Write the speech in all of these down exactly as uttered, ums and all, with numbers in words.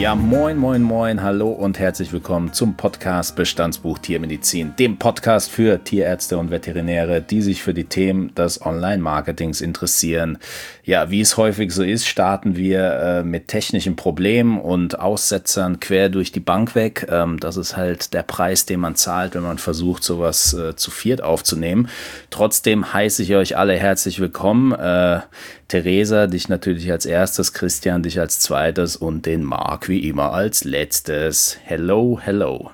Ja, moin, moin, moin, hallo und herzlich willkommen zum Podcast Bestandsbuch Tiermedizin, dem Podcast für Tierärzte und Veterinäre, die sich für die Themen des Online-Marketings interessieren. Ja, wie es häufig so ist, starten wir äh, mit technischen Problemen und Aussetzern quer durch die Bank weg. Ähm, das ist halt der Preis, den man zahlt, wenn man versucht, sowas äh, zu viert aufzunehmen. Trotzdem heiße ich euch alle herzlich willkommen. Äh, Theresa, dich natürlich als erstes, Christian, dich als zweites und den Marc wie immer als letztes. Hello, hello.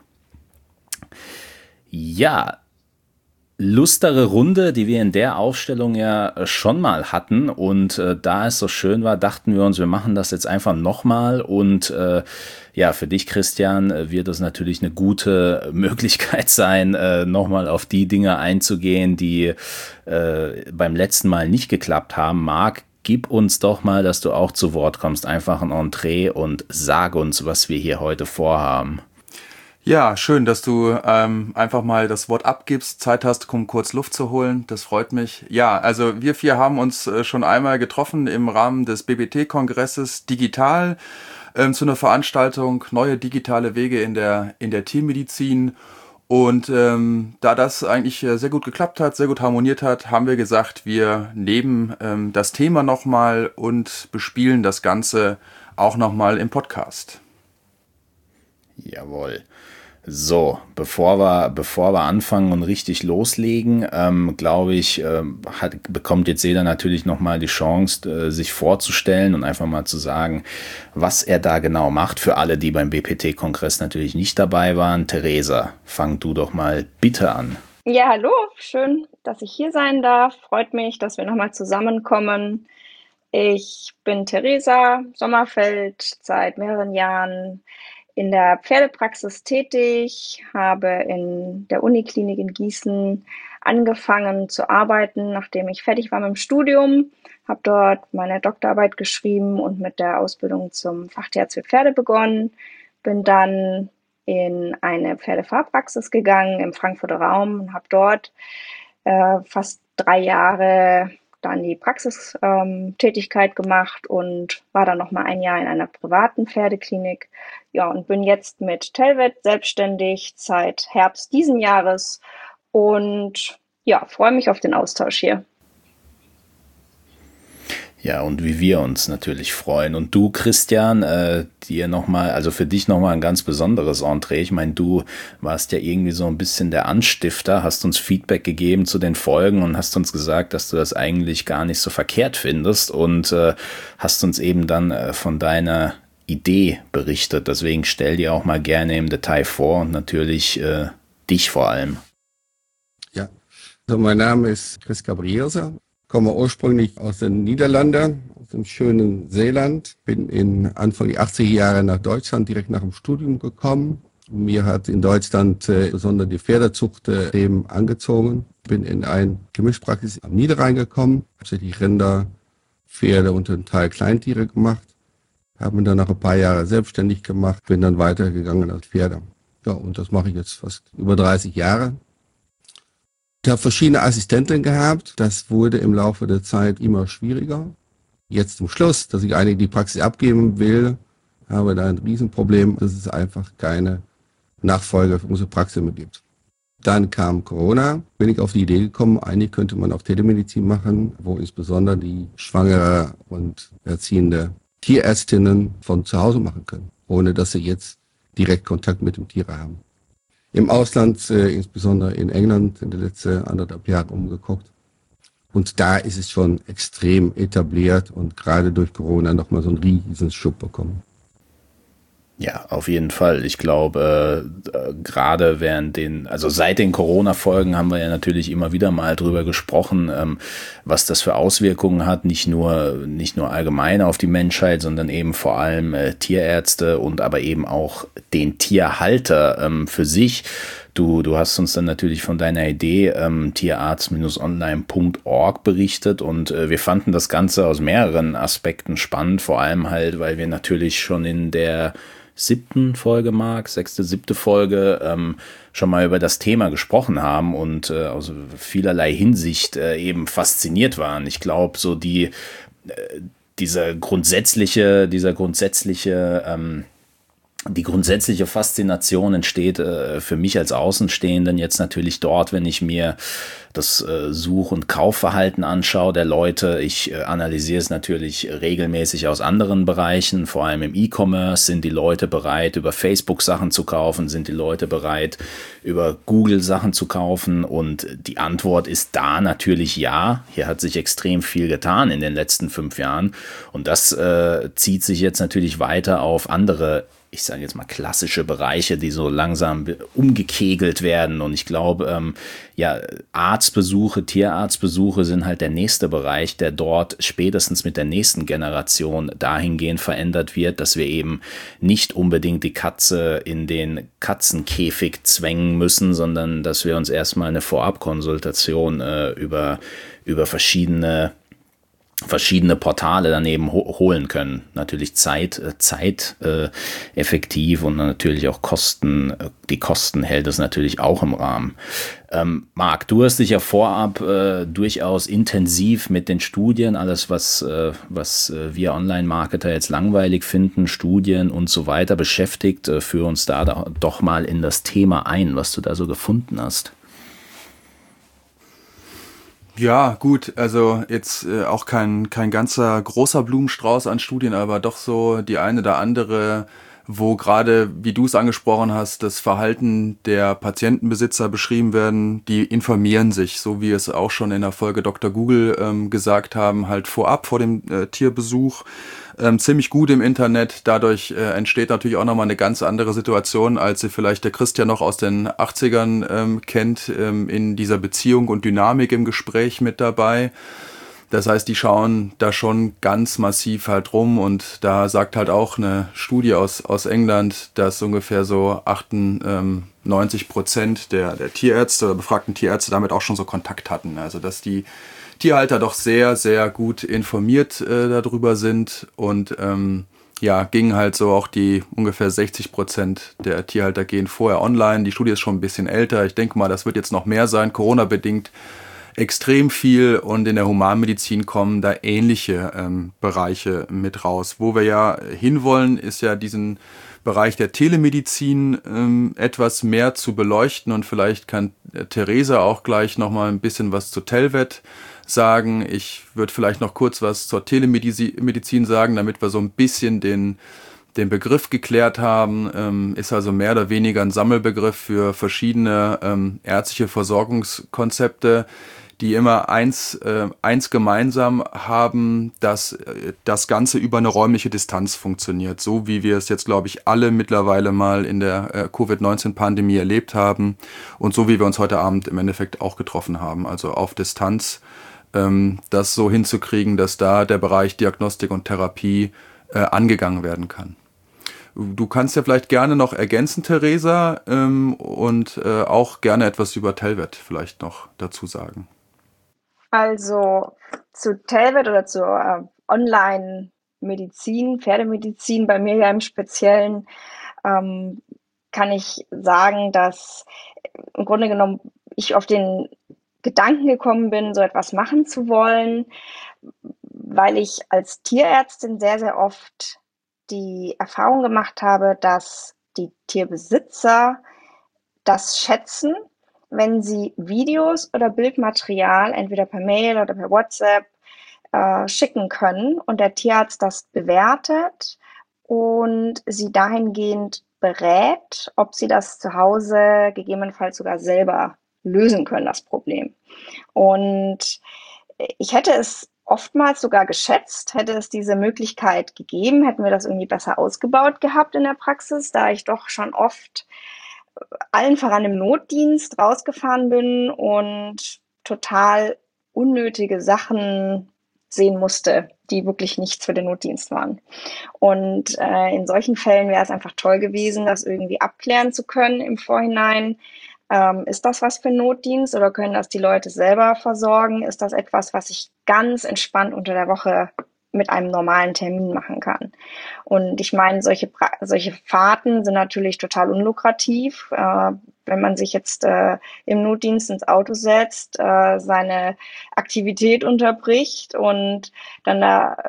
Ja, lustere Runde, die wir in der Aufstellung ja schon mal hatten, und äh, da es so schön war, dachten wir uns, wir machen das jetzt einfach nochmal, und äh, ja, für dich, Christian, wird es natürlich eine gute Möglichkeit sein, äh, nochmal auf die Dinge einzugehen, die äh, beim letzten Mal nicht geklappt haben. Marc, gib uns doch mal, dass du auch zu Wort kommst, einfach ein Entree und sag uns, was wir hier heute vorhaben. Ja, schön, dass du ähm, einfach mal das Wort abgibst, Zeit hast, um kurz Luft zu holen. Das freut mich. Ja, also wir vier haben uns äh, schon einmal getroffen im Rahmen des B B T-Kongresses digital ähm, zu einer Veranstaltung Neue digitale Wege in der in der Tiermedizin. Und ähm, da das eigentlich äh, sehr gut geklappt hat, sehr gut harmoniert hat, haben wir gesagt, wir nehmen ähm, das Thema nochmal und bespielen das Ganze auch nochmal im Podcast. Jawohl. So, bevor wir, bevor wir anfangen und richtig loslegen, ähm, glaube ich, ähm, hat, bekommt jetzt jeder natürlich nochmal die Chance, äh, sich vorzustellen und einfach mal zu sagen, was er da genau macht. Für alle, die beim B P T-Kongress natürlich nicht dabei waren. Theresa, fang du doch mal bitte an. Ja, hallo, schön, dass ich hier sein darf. Freut mich, dass wir nochmal zusammenkommen. Ich bin Theresa Sommerfeld, seit mehreren Jahren in der Pferdepraxis tätig, habe in der Uniklinik in Gießen angefangen zu arbeiten, nachdem ich fertig war mit dem Studium, habe dort meine Doktorarbeit geschrieben und mit der Ausbildung zum Fachtierarzt für Pferde begonnen, bin dann in eine Pferdefahrpraxis gegangen im Frankfurter Raum und habe dort äh, fast drei Jahre dann die Praxistätigkeit ähm, gemacht und war dann noch mal ein Jahr in einer privaten Pferdeklinik. Ja, und bin jetzt mit Telvet selbstständig seit Herbst diesen Jahres und ja, freue mich auf den Austausch hier. Ja, und wie wir uns natürlich freuen. Und du, Christian, äh, dir nochmal, also für dich nochmal ein ganz besonderes Entree. Ich meine, du warst ja irgendwie so ein bisschen der Anstifter, hast uns Feedback gegeben zu den Folgen und hast uns gesagt, dass du das eigentlich gar nicht so verkehrt findest, und äh, hast uns eben dann äh, von deiner Idee berichtet. Deswegen stell dir auch mal gerne im Detail vor und natürlich äh, dich vor allem. Ja, also mein Name ist Chris Gabrielser. Komme ursprünglich aus den Niederlanden, aus dem schönen Seeland. Bin in Anfang der achtziger Jahre nach Deutschland direkt nach dem Studium gekommen. Mir hat in Deutschland äh, besonders die Pferdezucht äh, eben angezogen. Bin in eine Gemischpraxis am Niederrhein gekommen, hauptsächlich Rinder, Pferde und ein Teil Kleintiere gemacht. Habe mich dann nach ein paar Jahren selbstständig gemacht, bin dann weitergegangen als Pferde. Ja, und das mache ich jetzt fast über dreißig Jahre. Ich habe verschiedene Assistenten gehabt. Das wurde im Laufe der Zeit immer schwieriger. Jetzt zum Schluss, dass ich eigentlich die Praxis abgeben will, habe da ein Riesenproblem, dass es einfach keine Nachfolger für unsere Praxis mehr gibt. Dann kam Corona, bin ich auf die Idee gekommen, eigentlich könnte man auch Telemedizin machen, wo insbesondere die schwangere und erziehende Tierärztinnen von zu Hause machen können, ohne dass sie jetzt direkt Kontakt mit dem Tier haben. Im Ausland, äh, insbesondere in England, in den letzten anderthalb Jahren umgeguckt. Und da ist es schon extrem etabliert und gerade durch Corona nochmal so einen riesen Schub bekommen. Ja, auf jeden Fall. Ich glaube, äh, gerade während den, also seit den Corona-Folgen haben wir ja natürlich immer wieder mal drüber gesprochen, ähm, was das für Auswirkungen hat, nicht nur, nicht nur allgemein auf die Menschheit, sondern eben vor allem äh, Tierärzte und aber eben auch den Tierhalter ähm, für sich. Du, du hast uns dann natürlich von deiner Idee ähm, tierarzt online punkt org berichtet, und äh, wir fanden das Ganze aus mehreren Aspekten spannend, vor allem halt, weil wir natürlich schon in der siebten Folge, Marc, sechste, siebte Folge, ähm, schon mal über das Thema gesprochen haben und äh, aus vielerlei Hinsicht äh, eben fasziniert waren. Ich glaube, so die, äh, dieser grundsätzliche, dieser grundsätzliche, ähm, Die grundsätzliche Faszination entsteht äh, für mich als Außenstehenden jetzt natürlich dort, wenn ich mir das äh, Such- und Kaufverhalten anschaue der Leute. Ich äh, analysiere es natürlich regelmäßig aus anderen Bereichen, vor allem im E-Commerce. Sind die Leute bereit, über Facebook Sachen zu kaufen? Sind die Leute bereit, über Google Sachen zu kaufen? Und die Antwort ist da natürlich ja. Hier hat sich extrem viel getan in den letzten fünf Jahren. Und das äh, zieht sich jetzt natürlich weiter auf andere, ich sage jetzt mal klassische Bereiche, die so langsam umgekegelt werden. Und ich glaube, ähm, ja, Arztbesuche, Tierarztbesuche sind halt der nächste Bereich, der dort spätestens mit der nächsten Generation dahingehend verändert wird, dass wir eben nicht unbedingt die Katze in den Katzenkäfig zwängen müssen, sondern dass wir uns erstmal eine Vorabkonsultation äh, über, über verschiedene verschiedene Portale daneben ho- holen können. Natürlich Zeit, äh, Zeit äh, effektiv und natürlich auch Kosten. Äh, die Kosten hält es natürlich auch im Rahmen. Ähm, Marc, du hast dich ja vorab äh, durchaus intensiv mit den Studien, alles was, äh, was äh, wir Online-Marketer jetzt langweilig finden, Studien und so weiter beschäftigt. Äh, führ uns da doch mal in das Thema ein, was du da so gefunden hast. Ja, gut, also jetzt äh, auch kein, kein ganzer großer Blumenstrauß an Studien, aber doch so die eine oder andere, wo gerade, wie du es angesprochen hast, das Verhalten der Patientenbesitzer beschrieben werden, die informieren sich, so wie es auch schon in der Folge Doktor Google ähm, gesagt haben, halt vorab vor dem äh, Tierbesuch. Ähm, ziemlich gut im Internet. Dadurch äh, entsteht natürlich auch nochmal eine ganz andere Situation, als sie vielleicht der Christian noch aus den achtzigern ähm, kennt, ähm, in dieser Beziehung und Dynamik im Gespräch mit dabei. Das heißt, die schauen da schon ganz massiv halt rum und da sagt halt auch eine Studie aus, aus England, dass ungefähr so achtundneunzig Prozent der, der Tierärzte oder befragten Tierärzte damit auch schon so Kontakt hatten. Also dass die Tierhalter doch sehr, sehr gut informiert äh, darüber sind und ähm, ja, gingen halt so auch die ungefähr sechzig Prozent der Tierhalter gehen vorher online. Die Studie ist schon ein bisschen älter. Ich denke mal, das wird jetzt noch mehr sein, Corona-bedingt extrem viel und in der Humanmedizin kommen da ähnliche ähm, Bereiche mit raus. Wo wir ja hinwollen, ist ja diesen Bereich der Telemedizin ähm, etwas mehr zu beleuchten und vielleicht kann äh, Theresa auch gleich nochmal ein bisschen was zu Telvet sagen. Ich würde vielleicht noch kurz was zur Telemedizin sagen, damit wir so ein bisschen den, den Begriff geklärt haben. Ähm, ist also mehr oder weniger ein Sammelbegriff für verschiedene ähm, ärztliche Versorgungskonzepte, die immer eins, äh, eins gemeinsam haben, dass äh, das Ganze über eine räumliche Distanz funktioniert. So wie wir es jetzt, glaube ich, alle mittlerweile mal in der äh, Covid neunzehn Pandemie erlebt haben und so wie wir uns heute Abend im Endeffekt auch getroffen haben. Also auf Distanz ähm, das so hinzukriegen, dass da der Bereich Diagnostik und Therapie äh, angegangen werden kann. Du kannst ja vielleicht gerne noch ergänzen, Theresa, ähm, und äh, auch gerne etwas über Telvet vielleicht noch dazu sagen. Also zu Telvet oder zur äh, Online-Medizin, Pferdemedizin, bei mir ja im Speziellen, ähm, kann ich sagen, dass im Grunde genommen ich auf den Gedanken gekommen bin, so etwas machen zu wollen, weil ich als Tierärztin sehr, sehr oft die Erfahrung gemacht habe, dass die Tierbesitzer das schätzen, wenn sie Videos oder Bildmaterial entweder per Mail oder per WhatsApp äh, schicken können und der Tierarzt das bewertet und sie dahingehend berät, ob sie das zu Hause gegebenenfalls sogar selber lösen können, das Problem. Und ich hätte es oftmals sogar geschätzt, hätte es diese Möglichkeit gegeben, hätten wir das irgendwie besser ausgebaut gehabt in der Praxis, da ich doch schon oft allen voran im Notdienst rausgefahren bin und total unnötige Sachen sehen musste, die wirklich nichts für den Notdienst waren. Und äh, in solchen Fällen wäre es einfach toll gewesen, das irgendwie abklären zu können im Vorhinein. Ähm, ist das was für ein Notdienst oder können das die Leute selber versorgen? Ist das etwas, was ich ganz entspannt unter der Woche mit einem normalen Termin machen kann? Und ich meine, solche, solche Fahrten sind natürlich total unlukrativ. Äh, wenn man sich jetzt äh, im Notdienst ins Auto setzt, äh, seine Aktivität unterbricht und dann da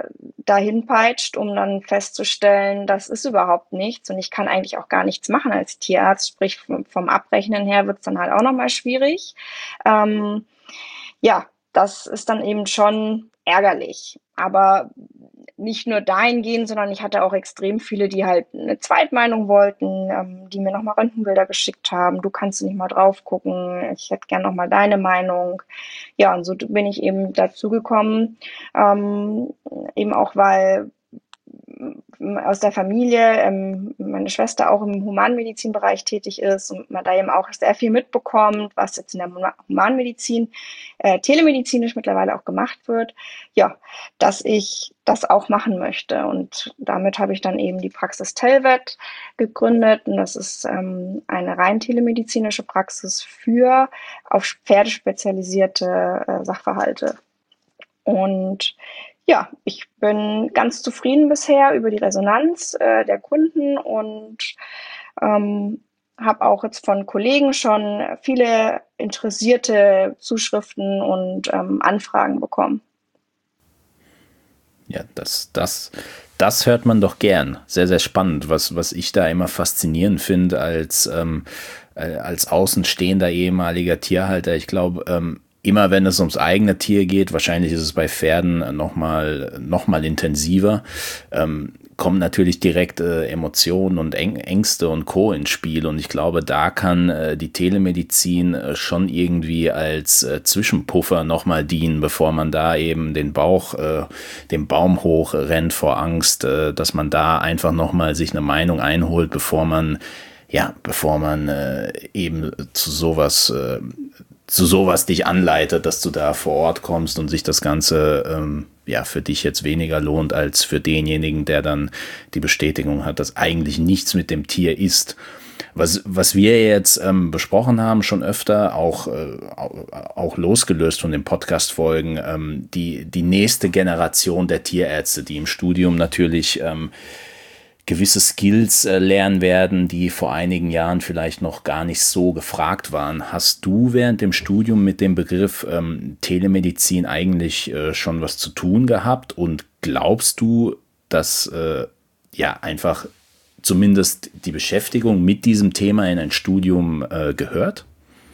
dahin peitscht, um dann festzustellen, das ist überhaupt nichts und ich kann eigentlich auch gar nichts machen als Tierarzt. Sprich, vom Abrechnen her wird es dann halt auch nochmal schwierig. Ähm, ja, das ist dann eben schon ärgerlich. Aber nicht nur dahingehend, sondern ich hatte auch extrem viele, die halt eine Zweitmeinung wollten, ähm, die mir nochmal Röntgenbilder geschickt haben. Du kannst nicht mal drauf gucken. Ich hätte gern nochmal deine Meinung. Ja, und so bin ich eben dazu gekommen, ähm, eben auch, weil aus der Familie, ähm, meine Schwester auch im Humanmedizinbereich tätig ist und man da eben auch sehr viel mitbekommt, was jetzt in der Humanmedizin äh, telemedizinisch mittlerweile auch gemacht wird, ja, dass ich das auch machen möchte. Und damit habe ich dann eben die Praxis Telvet gegründet und das ist ähm, eine rein telemedizinische Praxis für auf Pferde spezialisierte äh, Sachverhalte. Und ja, ich bin ganz zufrieden bisher über die Resonanz äh, der Kunden und ähm, habe auch jetzt von Kollegen schon viele interessierte Zuschriften und ähm, Anfragen bekommen. Ja, das, das, das hört man doch gern. Sehr, sehr spannend, was, was ich da immer faszinierend finde als, ähm, als außenstehender ehemaliger Tierhalter. Ich glaube, ähm, immer wenn es ums eigene Tier geht, wahrscheinlich ist es bei Pferden nochmal noch mal intensiver, ähm, kommen natürlich direkt äh, Emotionen und Äng Ängste und Co. ins Spiel. Und ich glaube, da kann äh, die Telemedizin äh, schon irgendwie als äh, Zwischenpuffer nochmal dienen, bevor man da eben den Bauch, äh, den Baum hoch rennt vor Angst, äh, dass man da einfach nochmal sich eine Meinung einholt, bevor man, ja, bevor man äh, eben zu sowas äh, zu sowas dich anleitet, dass du da vor Ort kommst und sich das Ganze ähm, ja für dich jetzt weniger lohnt als für denjenigen, der dann die Bestätigung hat, dass eigentlich nichts mit dem Tier ist. Was, was wir jetzt ähm, besprochen haben, schon öfter, auch, äh, auch losgelöst von den Podcast-Folgen, ähm, die, die nächste Generation der Tierärzte, die im Studium natürlich ähm, gewisse Skills äh, lernen werden, die vor einigen Jahren vielleicht noch gar nicht so gefragt waren. Hast du während dem Studium mit dem Begriff ähm, Telemedizin eigentlich äh, schon was zu tun gehabt? Und glaubst du, dass äh, ja einfach zumindest die Beschäftigung mit diesem Thema in ein Studium äh, gehört?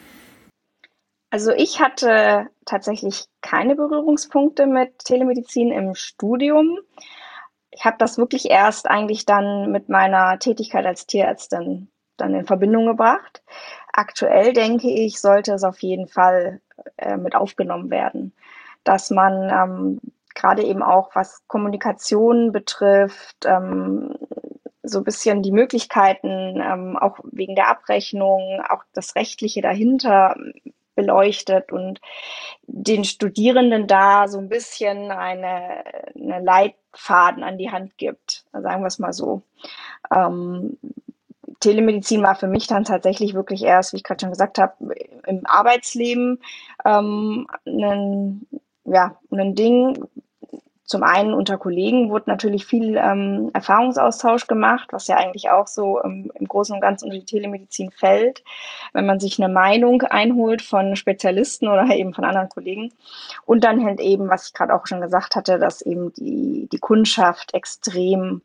Also ich hatte tatsächlich keine Berührungspunkte mit Telemedizin im Studium. Ich habe das wirklich erst eigentlich dann mit meiner Tätigkeit als Tierärztin dann in Verbindung gebracht. Aktuell denke ich, sollte es auf jeden Fall äh, mit aufgenommen werden, dass man ähm, gerade eben auch, was Kommunikation betrifft, ähm, so ein bisschen die Möglichkeiten, ähm, auch wegen der Abrechnung, auch das Rechtliche dahinter beleuchtet und den Studierenden da so ein bisschen eine, eine Leitfaden an die Hand gibt, sagen wir es mal so. Ähm, Telemedizin war für mich dann tatsächlich wirklich erst, wie ich gerade schon gesagt habe, im Arbeitsleben ähm, ein, ja, ein Ding. Zum einen unter Kollegen wurde natürlich viel ähm, Erfahrungsaustausch gemacht, was ja eigentlich auch so ähm, im Großen und Ganzen unter die Telemedizin fällt, wenn man sich eine Meinung einholt von Spezialisten oder eben von anderen Kollegen. Und dann halt eben, was ich gerade auch schon gesagt hatte, dass eben die, die Kundschaft extrem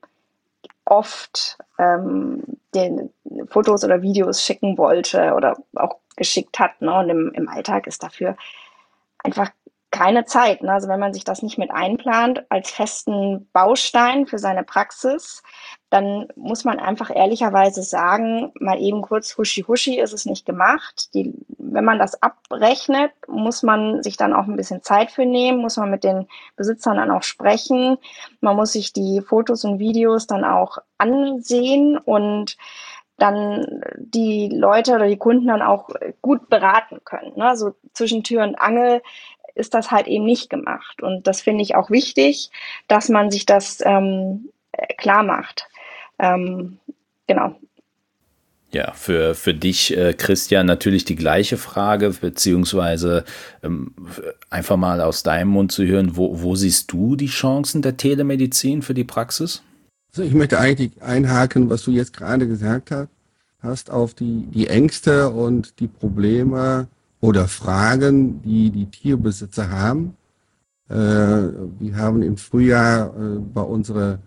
oft ähm, den Fotos oder Videos schicken wollte oder auch geschickt hat. Ne? Und im, im Alltag ist dafür einfach keine Zeit. Ne? Also wenn man sich das nicht mit einplant als festen Baustein für seine Praxis, dann muss man einfach ehrlicherweise sagen, mal eben kurz huschi huschi ist es nicht gemacht. Die, wenn man das abrechnet, muss man sich dann auch ein bisschen Zeit für nehmen, muss man mit den Besitzern dann auch sprechen. Man muss sich die Fotos und Videos dann auch ansehen und dann die Leute oder die Kunden dann auch gut beraten können. Ne? So zwischen Tür und Angel ist das halt eben nicht gemacht. Und das finde ich auch wichtig, dass man sich das ähm, klar macht. Ähm, genau. Ja, für, für dich, äh, Christian, natürlich die gleiche Frage, beziehungsweise ähm, einfach mal aus deinem Mund zu hören, wo, wo siehst du die Chancen der Telemedizin für die Praxis? Also ich möchte eigentlich einhaken, was du jetzt gerade gesagt hast, hast auf die, die Ängste und die Probleme oder Fragen, die die Tierbesitzer haben. Äh, wir haben im Frühjahr äh, bei unseren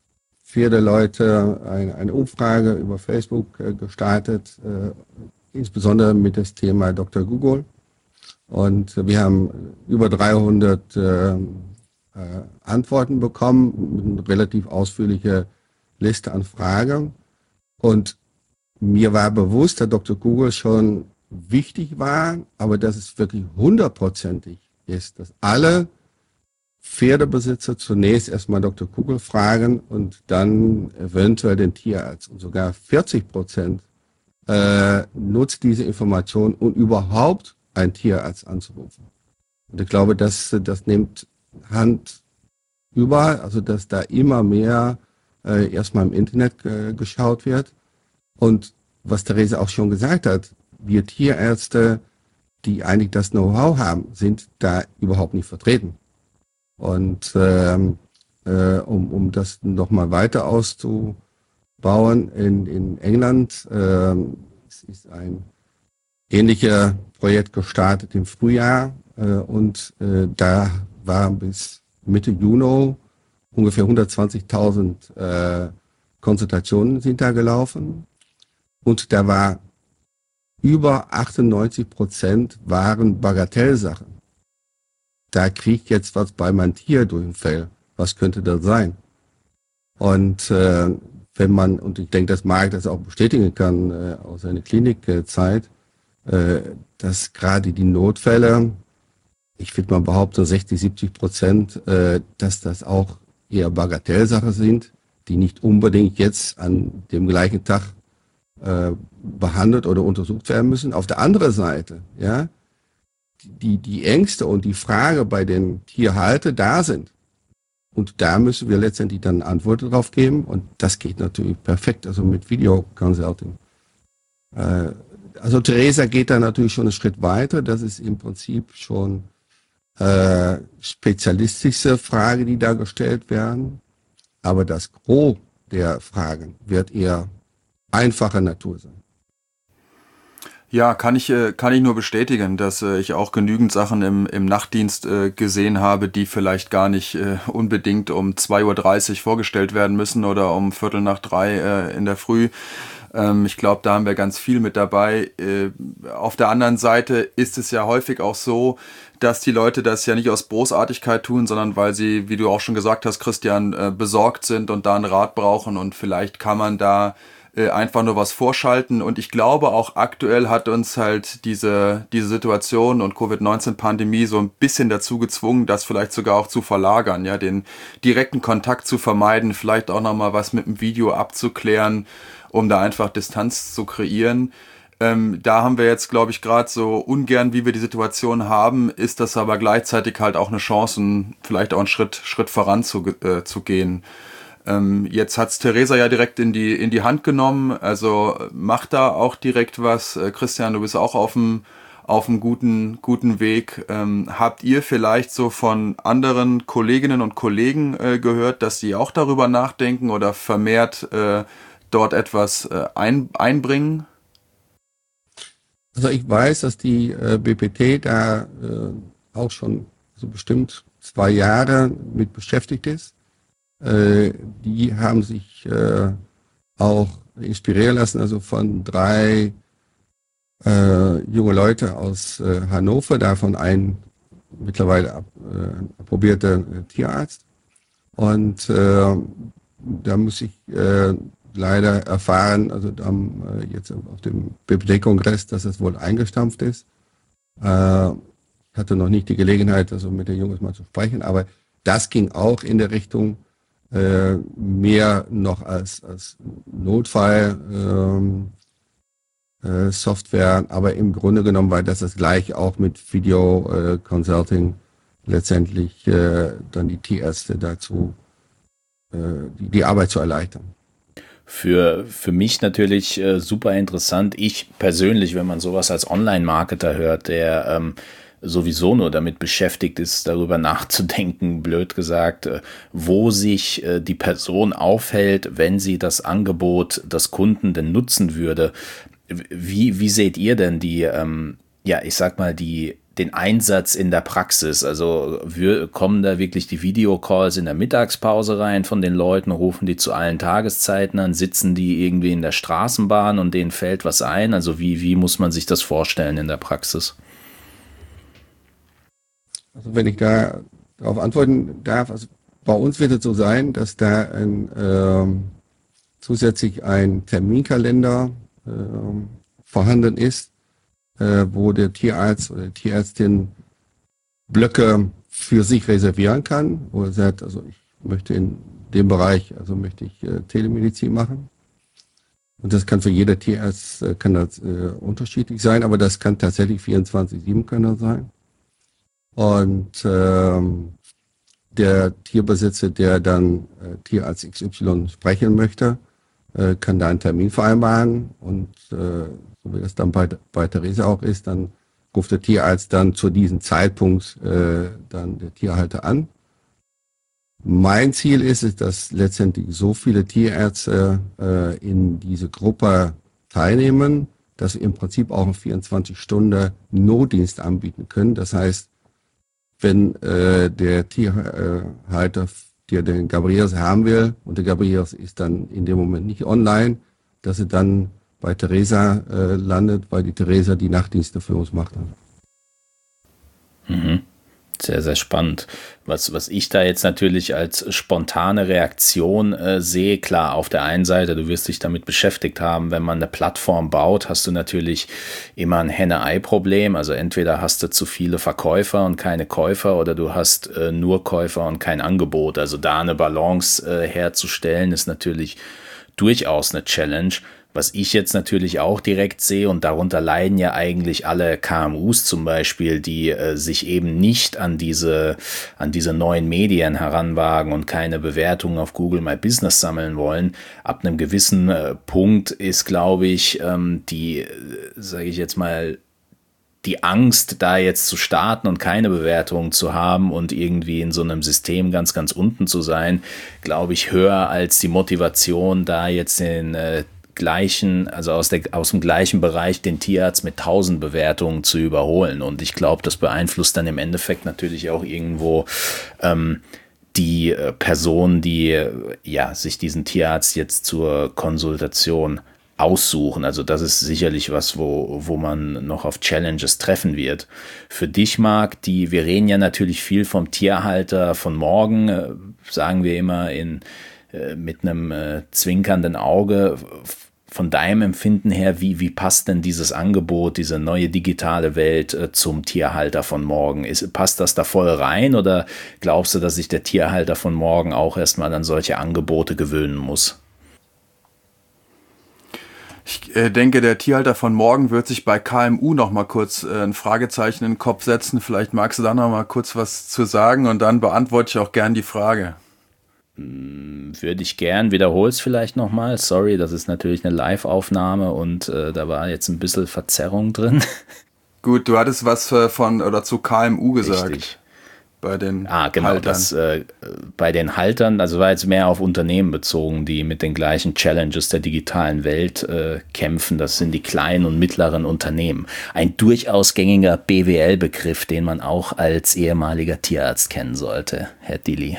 Pferdeleute eine, eine Umfrage über Facebook äh, gestartet, äh, insbesondere mit dem Thema Doktor Google. Und wir haben über dreihundert äh, äh, Antworten bekommen, mit einer relativ ausführlichen Liste an Fragen. Und mir war bewusst, dass Doktor Google schon wichtig war, aber dass es wirklich hundertprozentig ist, dass alle Pferdebesitzer zunächst erstmal Doktor Google fragen und dann eventuell den Tierarzt. Und sogar vierzig Prozent äh, nutzt diese Information, um überhaupt einen Tierarzt anzurufen. Und ich glaube, das, das nimmt Hand überall, also dass da immer mehr äh, erstmal im Internet äh, geschaut wird. Und was Theresa auch schon gesagt hat, wir Tierärzte, die eigentlich das Know-how haben, sind da überhaupt nicht vertreten. Und ähm, äh, um, um das nochmal weiter auszubauen, in, in England äh, es ist ein ähnliches Projekt gestartet im Frühjahr äh, und äh, da waren bis Mitte Juni ungefähr hundertzwanzigtausend äh, Konsultationen sind da gelaufen und da war über achtundneunzig Prozent waren Bagatellsachen. Da kriegt jetzt was bei meinem Tier durch den Fell. Was könnte das sein? Und äh, wenn man, und ich denke, dass Marc das auch bestätigen kann äh, aus seiner Klinikzeit, äh, dass gerade die Notfälle, ich würde mal behaupten, sechzig, siebzig Prozent, äh, dass das auch eher Bagatellsachen sind, die nicht unbedingt jetzt an dem gleichen Tag äh, behandelt oder untersucht werden müssen. Auf der anderen Seite, ja, die, die Ängste und die Frage bei den Tierhaltern da sind. Und da müssen wir letztendlich dann Antworten drauf geben. Und das geht natürlich perfekt, also mit Video-Consulting. Äh, also Theresa geht da natürlich schon einen Schritt weiter. Das ist im Prinzip schon äh, spezialistische Fragen, die da gestellt werden. Aber das Gros der Fragen wird eher einfacher Natur sein. Ja, kann ich, kann ich nur bestätigen, dass ich auch genügend Sachen im, im Nachtdienst gesehen habe, die vielleicht gar nicht unbedingt um zwei Uhr dreißig vorgestellt werden müssen oder um Viertel nach drei in der Früh. Ich glaube, da haben wir ganz viel mit dabei. Auf der anderen Seite ist es ja häufig auch so, dass die Leute das ja nicht aus Bosartigkeit tun, sondern weil sie, wie du auch schon gesagt hast, Christian, besorgt sind und da einen Rat brauchen und vielleicht kann man da einfach nur was vorschalten. Und ich glaube, auch aktuell hat uns halt diese diese Situation und Covid neunzehn Pandemie so ein bisschen dazu gezwungen, das vielleicht sogar auch zu verlagern, ja, den direkten Kontakt zu vermeiden, vielleicht auch nochmal was mit dem Video abzuklären, um da einfach Distanz zu kreieren. Ähm, da haben wir jetzt, glaube ich, gerade so ungern, wie wir die Situation haben, ist das aber gleichzeitig halt auch eine Chance, vielleicht auch einen Schritt Schritt voran zu, äh, zu gehen. Ähm, jetzt hat's Theresa ja direkt in die in die Hand genommen, also macht da auch direkt was. Äh, Christian, du bist auch auf dem auf einem guten guten Weg. Ähm, habt ihr vielleicht so von anderen Kolleginnen und Kollegen äh, gehört, dass sie auch darüber nachdenken oder vermehrt äh, dort etwas äh, ein, einbringen? Also ich weiß, dass die äh, B P T da äh, auch schon so bestimmt zwei Jahre mit beschäftigt ist. Die haben sich äh, auch inspirieren lassen, also von drei äh, junge Leute aus äh, Hannover, davon ein mittlerweile ab, äh, approbierter äh, Tierarzt. Und äh, da muss ich äh, leider erfahren, also am, äh, jetzt auf dem B P T-Kongress, dass es wohl eingestampft ist. Äh, ich hatte noch nicht die Gelegenheit, also mit den Jungs mal zu sprechen, aber das ging auch in der Richtung, Äh, mehr noch als, als Notfall ähm, äh, Software, aber im Grunde genommen war das das gleiche auch mit Video äh, Consulting letztendlich äh, dann die Tierärzte dazu äh, die, die Arbeit zu erleichtern. Für, für mich natürlich äh, super interessant. Ich persönlich, wenn man sowas als Online-Marketer hört, der ähm, sowieso nur damit beschäftigt ist, darüber nachzudenken, blöd gesagt, wo sich die Person aufhält, wenn sie das Angebot des Kunden denn nutzen würde. Wie, wie seht ihr denn die, ähm, ja, ich sag mal, die den Einsatz in der Praxis? Also wir, kommen da wirklich die Videocalls in der Mittagspause rein von den Leuten, rufen die zu allen Tageszeiten an, sitzen die irgendwie in der Straßenbahn und denen fällt was ein? Also wie, wie muss man sich das vorstellen in der Praxis? Also wenn ich da darauf antworten darf, also bei uns wird es so sein, dass da ein, ähm, zusätzlich ein Terminkalender ähm, vorhanden ist, äh, wo der Tierarzt oder die Tierärztin Blöcke für sich reservieren kann, wo er sagt, also ich möchte in dem Bereich, also möchte ich äh, Telemedizin machen. Und das kann für jeder Tierarzt äh, kann das äh, unterschiedlich sein, aber das kann tatsächlich vierundzwanzig sieben kann das sein. Und ähm, der Tierbesitzer, der dann äh, Tierarzt X Y sprechen möchte, äh, kann da einen Termin vereinbaren. Und äh, so wie das dann bei, bei Theresa auch ist, dann ruft der Tierarzt dann zu diesem Zeitpunkt äh, dann der Tierhalter an. Mein Ziel ist es, dass letztendlich so viele Tierärzte äh, in diese Gruppe teilnehmen, dass wir im Prinzip auch einen vierundzwanzig Stunden Notdienst anbieten können. Das heißt, wenn äh, der Tierhalter, der den Gabriels haben will und der Gabriels ist dann in dem Moment nicht online, dass er dann bei Theresa äh, landet, weil die Theresa die Nachtdienste für uns macht. Mhm. Sehr, sehr spannend. Was, was ich da jetzt natürlich als spontane Reaktion äh, sehe, klar, auf der einen Seite, du wirst dich damit beschäftigt haben, wenn man eine Plattform baut, hast du natürlich immer ein Henne-Ei-Problem. Also entweder hast du zu viele Verkäufer und keine Käufer oder du hast äh, nur Käufer und kein Angebot. Also da eine Balance äh, herzustellen, ist natürlich durchaus eine Challenge. Was ich jetzt natürlich auch direkt sehe, und darunter leiden ja eigentlich alle K M Us zum Beispiel, die äh, sich eben nicht an diese, an diese neuen Medien heranwagen und keine Bewertungen auf Google My Business sammeln wollen. Ab einem gewissen äh, Punkt ist, glaube ich, ähm, die, äh, sage ich jetzt mal, die Angst, da jetzt zu starten und keine Bewertungen zu haben und irgendwie in so einem System ganz, ganz unten zu sein, glaube ich, höher als die Motivation, da jetzt den äh, gleichen, also aus, der, aus dem gleichen Bereich den Tierarzt mit tausend Bewertungen zu überholen. Und ich glaube, das beeinflusst dann im Endeffekt natürlich auch irgendwo ähm, die äh, Person, die äh, ja, sich diesen Tierarzt jetzt zur Konsultation aussuchen. Also das ist sicherlich was, wo, wo man noch auf Challenges treffen wird. Für dich, Marc, die, wir reden ja natürlich viel vom Tierhalter von morgen, äh, sagen wir immer in mit einem äh, zwinkernden Auge. Von deinem Empfinden her, wie, wie passt denn dieses Angebot, diese neue digitale Welt äh, zum Tierhalter von morgen? Ist, passt das da voll rein oder glaubst du, dass sich der Tierhalter von morgen auch erstmal an solche Angebote gewöhnen muss? Ich äh, denke, der Tierhalter von morgen wird sich bei K M U noch mal kurz äh, ein Fragezeichen in den Kopf setzen. Vielleicht magst du da noch mal kurz was zu sagen und dann beantworte ich auch gern die Frage. Würde ich gern, wiederhol's vielleicht nochmal. Sorry, das ist natürlich eine Live-Aufnahme und äh, da war jetzt ein bisschen Verzerrung drin. Gut, du hattest was äh, von oder zu K M U gesagt. Richtig. Bei den Ah, genau, Haltern. das äh, bei den Haltern, also war jetzt mehr auf Unternehmen bezogen, die mit den gleichen Challenges der digitalen Welt äh, kämpfen. Das sind die kleinen und mittleren Unternehmen. Ein durchaus gängiger B W L-Begriff, den man auch als ehemaliger Tierarzt kennen sollte, Herr Dilly.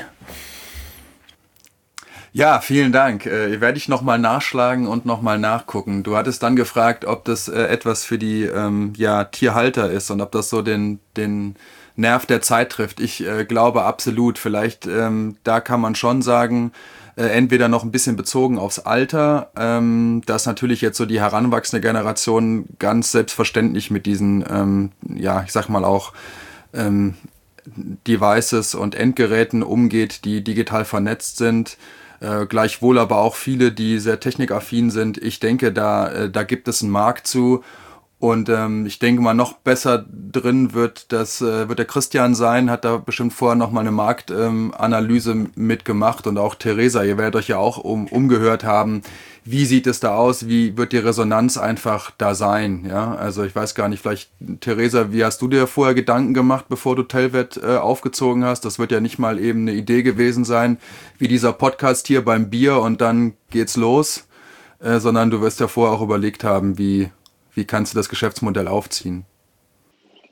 Ja, vielen Dank. Äh, werde ich nochmal nachschlagen und nochmal nachgucken. Du hattest dann gefragt, ob das äh, etwas für die ähm, ja, Tierhalter ist und ob das so den, den Nerv der Zeit trifft. Ich äh, glaube absolut. Vielleicht, ähm, da kann man schon sagen, äh, entweder noch ein bisschen bezogen aufs Alter, ähm, dass natürlich jetzt so die heranwachsende Generation ganz selbstverständlich mit diesen, ähm, ja, ich sag mal auch, ähm, Devices und Endgeräten umgeht, die digital vernetzt sind. Äh, gleichwohl aber auch viele, die sehr technikaffin sind. Ich denke, da, äh, da gibt es einen Markt zu. Und ähm, ich denke mal, noch besser drin wird das äh, wird der Christian sein, hat da bestimmt vorher noch mal eine Marktanalyse ähm, mitgemacht und auch Theresa, ihr werdet euch ja auch um, umgehört haben, wie sieht es da aus, wie wird die Resonanz einfach da sein, ja, also ich weiß gar nicht, vielleicht Theresa, wie hast du dir vorher Gedanken gemacht, bevor du Telvet äh, aufgezogen hast, das wird ja nicht mal eben eine Idee gewesen sein, wie dieser Podcast hier beim Bier und dann geht's los, äh, sondern du wirst ja vorher auch überlegt haben, wie Wie kannst du das Geschäftsmodell aufziehen?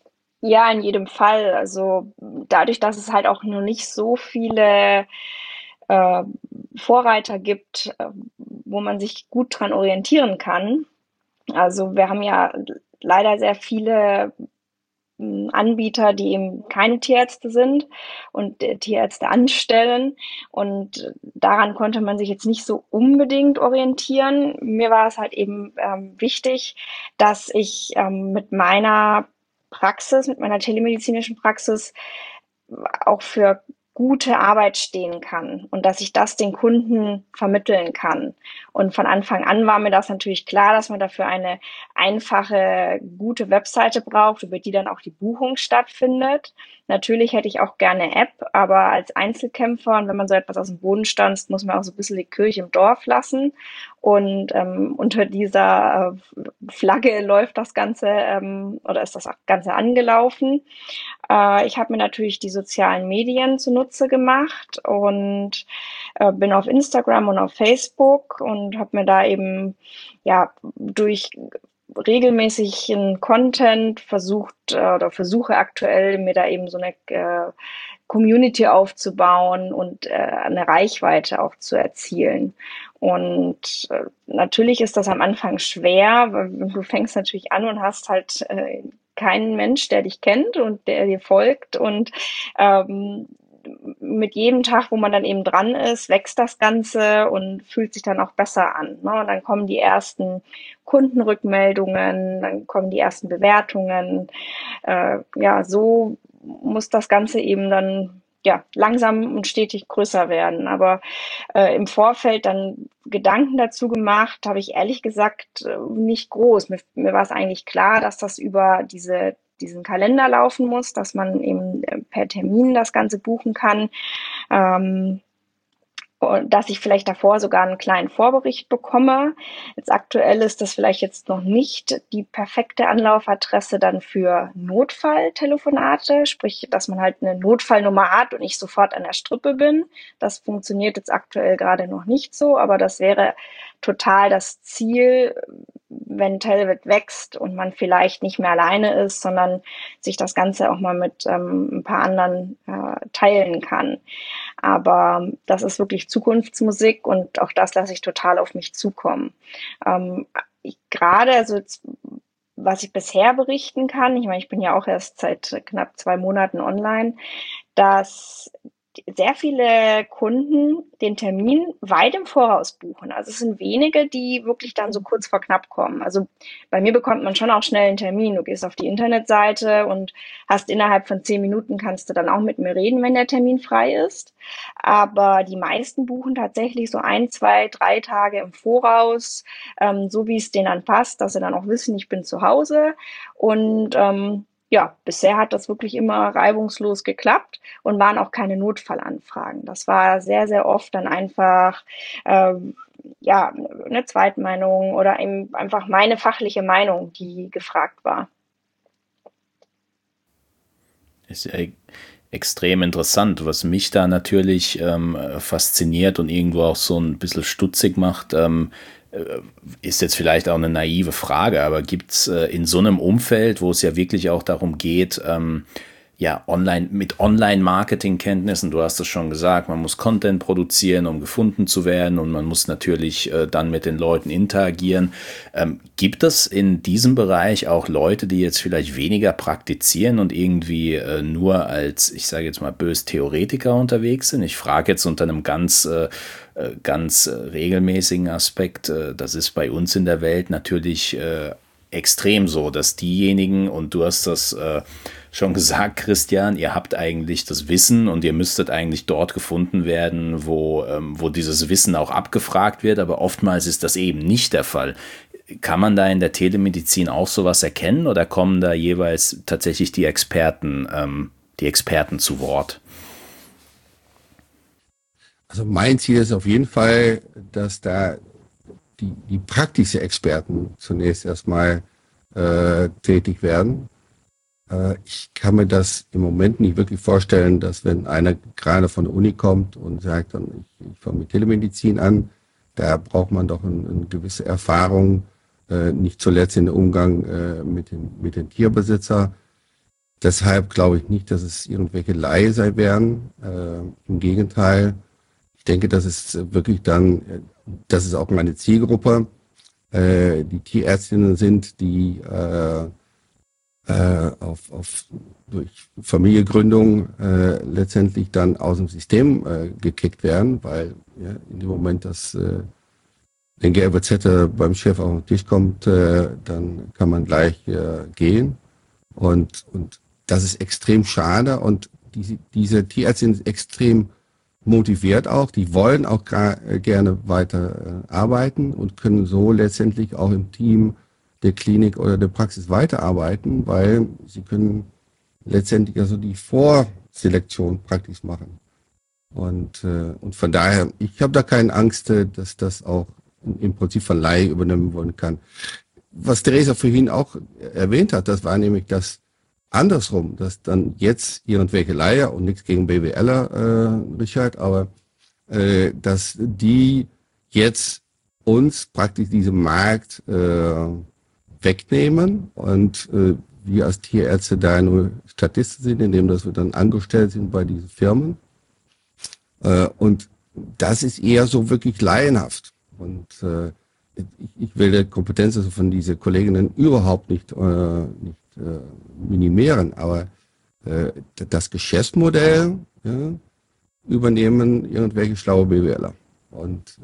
Ja, in jedem Fall. Also dadurch, dass es halt auch nur nicht so viele äh, Vorreiter gibt, äh, wo man sich gut dran orientieren kann. Also wir haben ja leider sehr viele m, Anbieter, die eben keine Tierärzte sind und äh, Tierärzte anstellen. Und daran konnte man sich jetzt nicht so unbedingt orientieren. Mir war es halt eben ähm, wichtig, dass ich ähm, mit meiner Praxis, mit meiner telemedizinischen Praxis auch für gute Arbeit stehen kann und dass ich das den Kunden vermitteln kann. Und von Anfang an war mir das natürlich klar, dass man dafür eine einfache, gute Webseite braucht, über die dann auch die Buchung stattfindet. Natürlich hätte ich auch gerne App, aber als Einzelkämpfer und wenn man so etwas aus dem Boden stanzt, muss man auch so ein bisschen die Kirche im Dorf lassen. Und ähm, unter dieser äh, Flagge läuft das Ganze ähm, oder ist das Ganze angelaufen. Äh, ich habe mir natürlich die sozialen Medien zunutze gemacht und äh, bin auf Instagram und auf Facebook und habe mir da eben ja durch regelmäßigen Content versucht äh, oder versuche aktuell mir da eben so eine äh, Community aufzubauen und äh, eine Reichweite auch zu erzielen. Und äh, natürlich ist das am Anfang schwer, weil du fängst natürlich an und hast halt äh, keinen Mensch, der dich kennt und der dir folgt. Und ähm, mit jedem Tag, wo man dann eben dran ist, wächst das Ganze und fühlt sich dann auch besser an. Ne? Und dann kommen die ersten Kundenrückmeldungen, dann kommen die ersten Bewertungen. Äh, ja, so muss das Ganze eben dann ja langsam und stetig größer werden. Aber äh, im Vorfeld dann Gedanken dazu gemacht, habe ich ehrlich gesagt äh, nicht groß. Mir, mir war es eigentlich klar, dass das über diese diesen Kalender laufen muss, dass man eben äh, per Termin das Ganze buchen kann. Ähm, und dass ich vielleicht davor sogar einen kleinen Vorbericht bekomme. Jetzt aktuell ist das vielleicht jetzt noch nicht die perfekte Anlaufadresse dann für Notfalltelefonate, sprich, dass man halt eine Notfallnummer hat und ich sofort an der Strippe bin. Das funktioniert jetzt aktuell gerade noch nicht so, aber das wäre total das Ziel, wenn Telvet wächst und man vielleicht nicht mehr alleine ist, sondern sich das Ganze auch mal mit ähm, ein paar anderen äh, teilen kann. Aber das ist wirklich Zukunftsmusik und auch das lasse ich total auf mich zukommen. Ähm, ich, gerade, also jetzt, was ich bisher berichten kann, ich meine, ich bin ja auch erst seit knapp zwei Monaten online, dass sehr viele Kunden den Termin weit im Voraus buchen. Also es sind wenige, die wirklich dann so kurz vor knapp kommen. Also bei mir bekommt man schon auch schnell einen Termin. Du gehst auf die Internetseite und hast innerhalb von zehn Minuten kannst du dann auch mit mir reden, wenn der Termin frei ist. Aber die meisten buchen tatsächlich so ein, zwei, drei Tage im Voraus, ähm, so wie es denen dann passt, dass sie dann auch wissen, ich bin zu Hause. Und ähm, ja, bisher hat das wirklich immer reibungslos geklappt und waren auch keine Notfallanfragen. Das war sehr, sehr oft dann einfach ähm, ja eine Zweitmeinung oder eben einfach meine fachliche Meinung, die gefragt war. Ist ja extrem interessant, was mich da natürlich ähm, fasziniert und irgendwo auch so ein bisschen stutzig macht. Ähm, ist jetzt vielleicht auch eine naive Frage, aber gibt es äh, in so einem Umfeld, wo es ja wirklich auch darum geht, ähm, ja, online, mit Online-Marketing-Kenntnissen, du hast es schon gesagt, man muss Content produzieren, um gefunden zu werden und man muss natürlich äh, dann mit den Leuten interagieren. Ähm, gibt es in diesem Bereich auch Leute, die jetzt vielleicht weniger praktizieren und irgendwie äh, nur als, ich sage jetzt mal bös, Theoretiker unterwegs sind? Ich frage jetzt unter einem ganz äh, ganz regelmäßigen Aspekt. Das ist bei uns in der Welt natürlich äh, extrem so, dass diejenigen, und du hast das äh, schon gesagt, Christian, ihr habt eigentlich das Wissen und ihr müsstet eigentlich dort gefunden werden, wo, ähm, wo dieses Wissen auch abgefragt wird, aber oftmals ist das eben nicht der Fall. Kann man da in der Telemedizin auch sowas erkennen oder kommen da jeweils tatsächlich die Experten, ähm, die Experten zu Wort? Also mein Ziel ist auf jeden Fall, dass da die, die praktischen Experten zunächst erstmal äh, tätig werden. Äh, ich kann mir das im Moment nicht wirklich vorstellen, dass wenn einer gerade von der Uni kommt und sagt, dann, ich, ich fange mit Telemedizin an, da braucht man doch eine, eine gewisse Erfahrung, äh, nicht zuletzt in den Umgang äh, mit den, mit den Tierbesitzer. deshalb glaube ich nicht, dass es irgendwelche Laie sein werden. Äh, Im Gegenteil, ich denke, dass es wirklich dann, das ist auch meine Zielgruppe, äh, die Tierärztinnen sind, die äh, äh, auf, auf durch Familiengründung äh, letztendlich dann aus dem System äh, gekickt werden, weil ja, in dem Moment, dass äh, den gelbe Zettel beim Chef auf den Tisch kommt, äh, dann kann man gleich äh, gehen. Und, und das ist extrem schade. Und diese, diese Tierärzte sind extrem motiviert auch. Die wollen auch gra- gerne weiter äh, arbeiten und können so letztendlich auch im Team der Klinik oder der Praxis weiterarbeiten, weil sie können letztendlich also die Vorselektion praktisch machen. Und, äh, und von daher, ich habe da keine Angst, äh, dass das auch im Prinzip von Laie übernommen werden kann. Was Theresa vorhin auch erwähnt hat, das war nämlich das andersrum, dass dann jetzt irgendwelche Laie und nichts gegen BWLer, äh, Richard, aber äh, dass die jetzt uns praktisch diesen Markt äh, wegnehmen und äh, wir als Tierärzte da nur Statisten sind, indem dass wir dann angestellt sind bei diesen Firmen. Äh, und das ist eher so wirklich laienhaft. Und äh, ich, ich will die Kompetenz also von diesen Kolleginnen überhaupt nicht, äh, nicht äh, minimieren, aber äh, das Geschäftsmodell ja, übernehmen irgendwelche schlaue BWLer. Und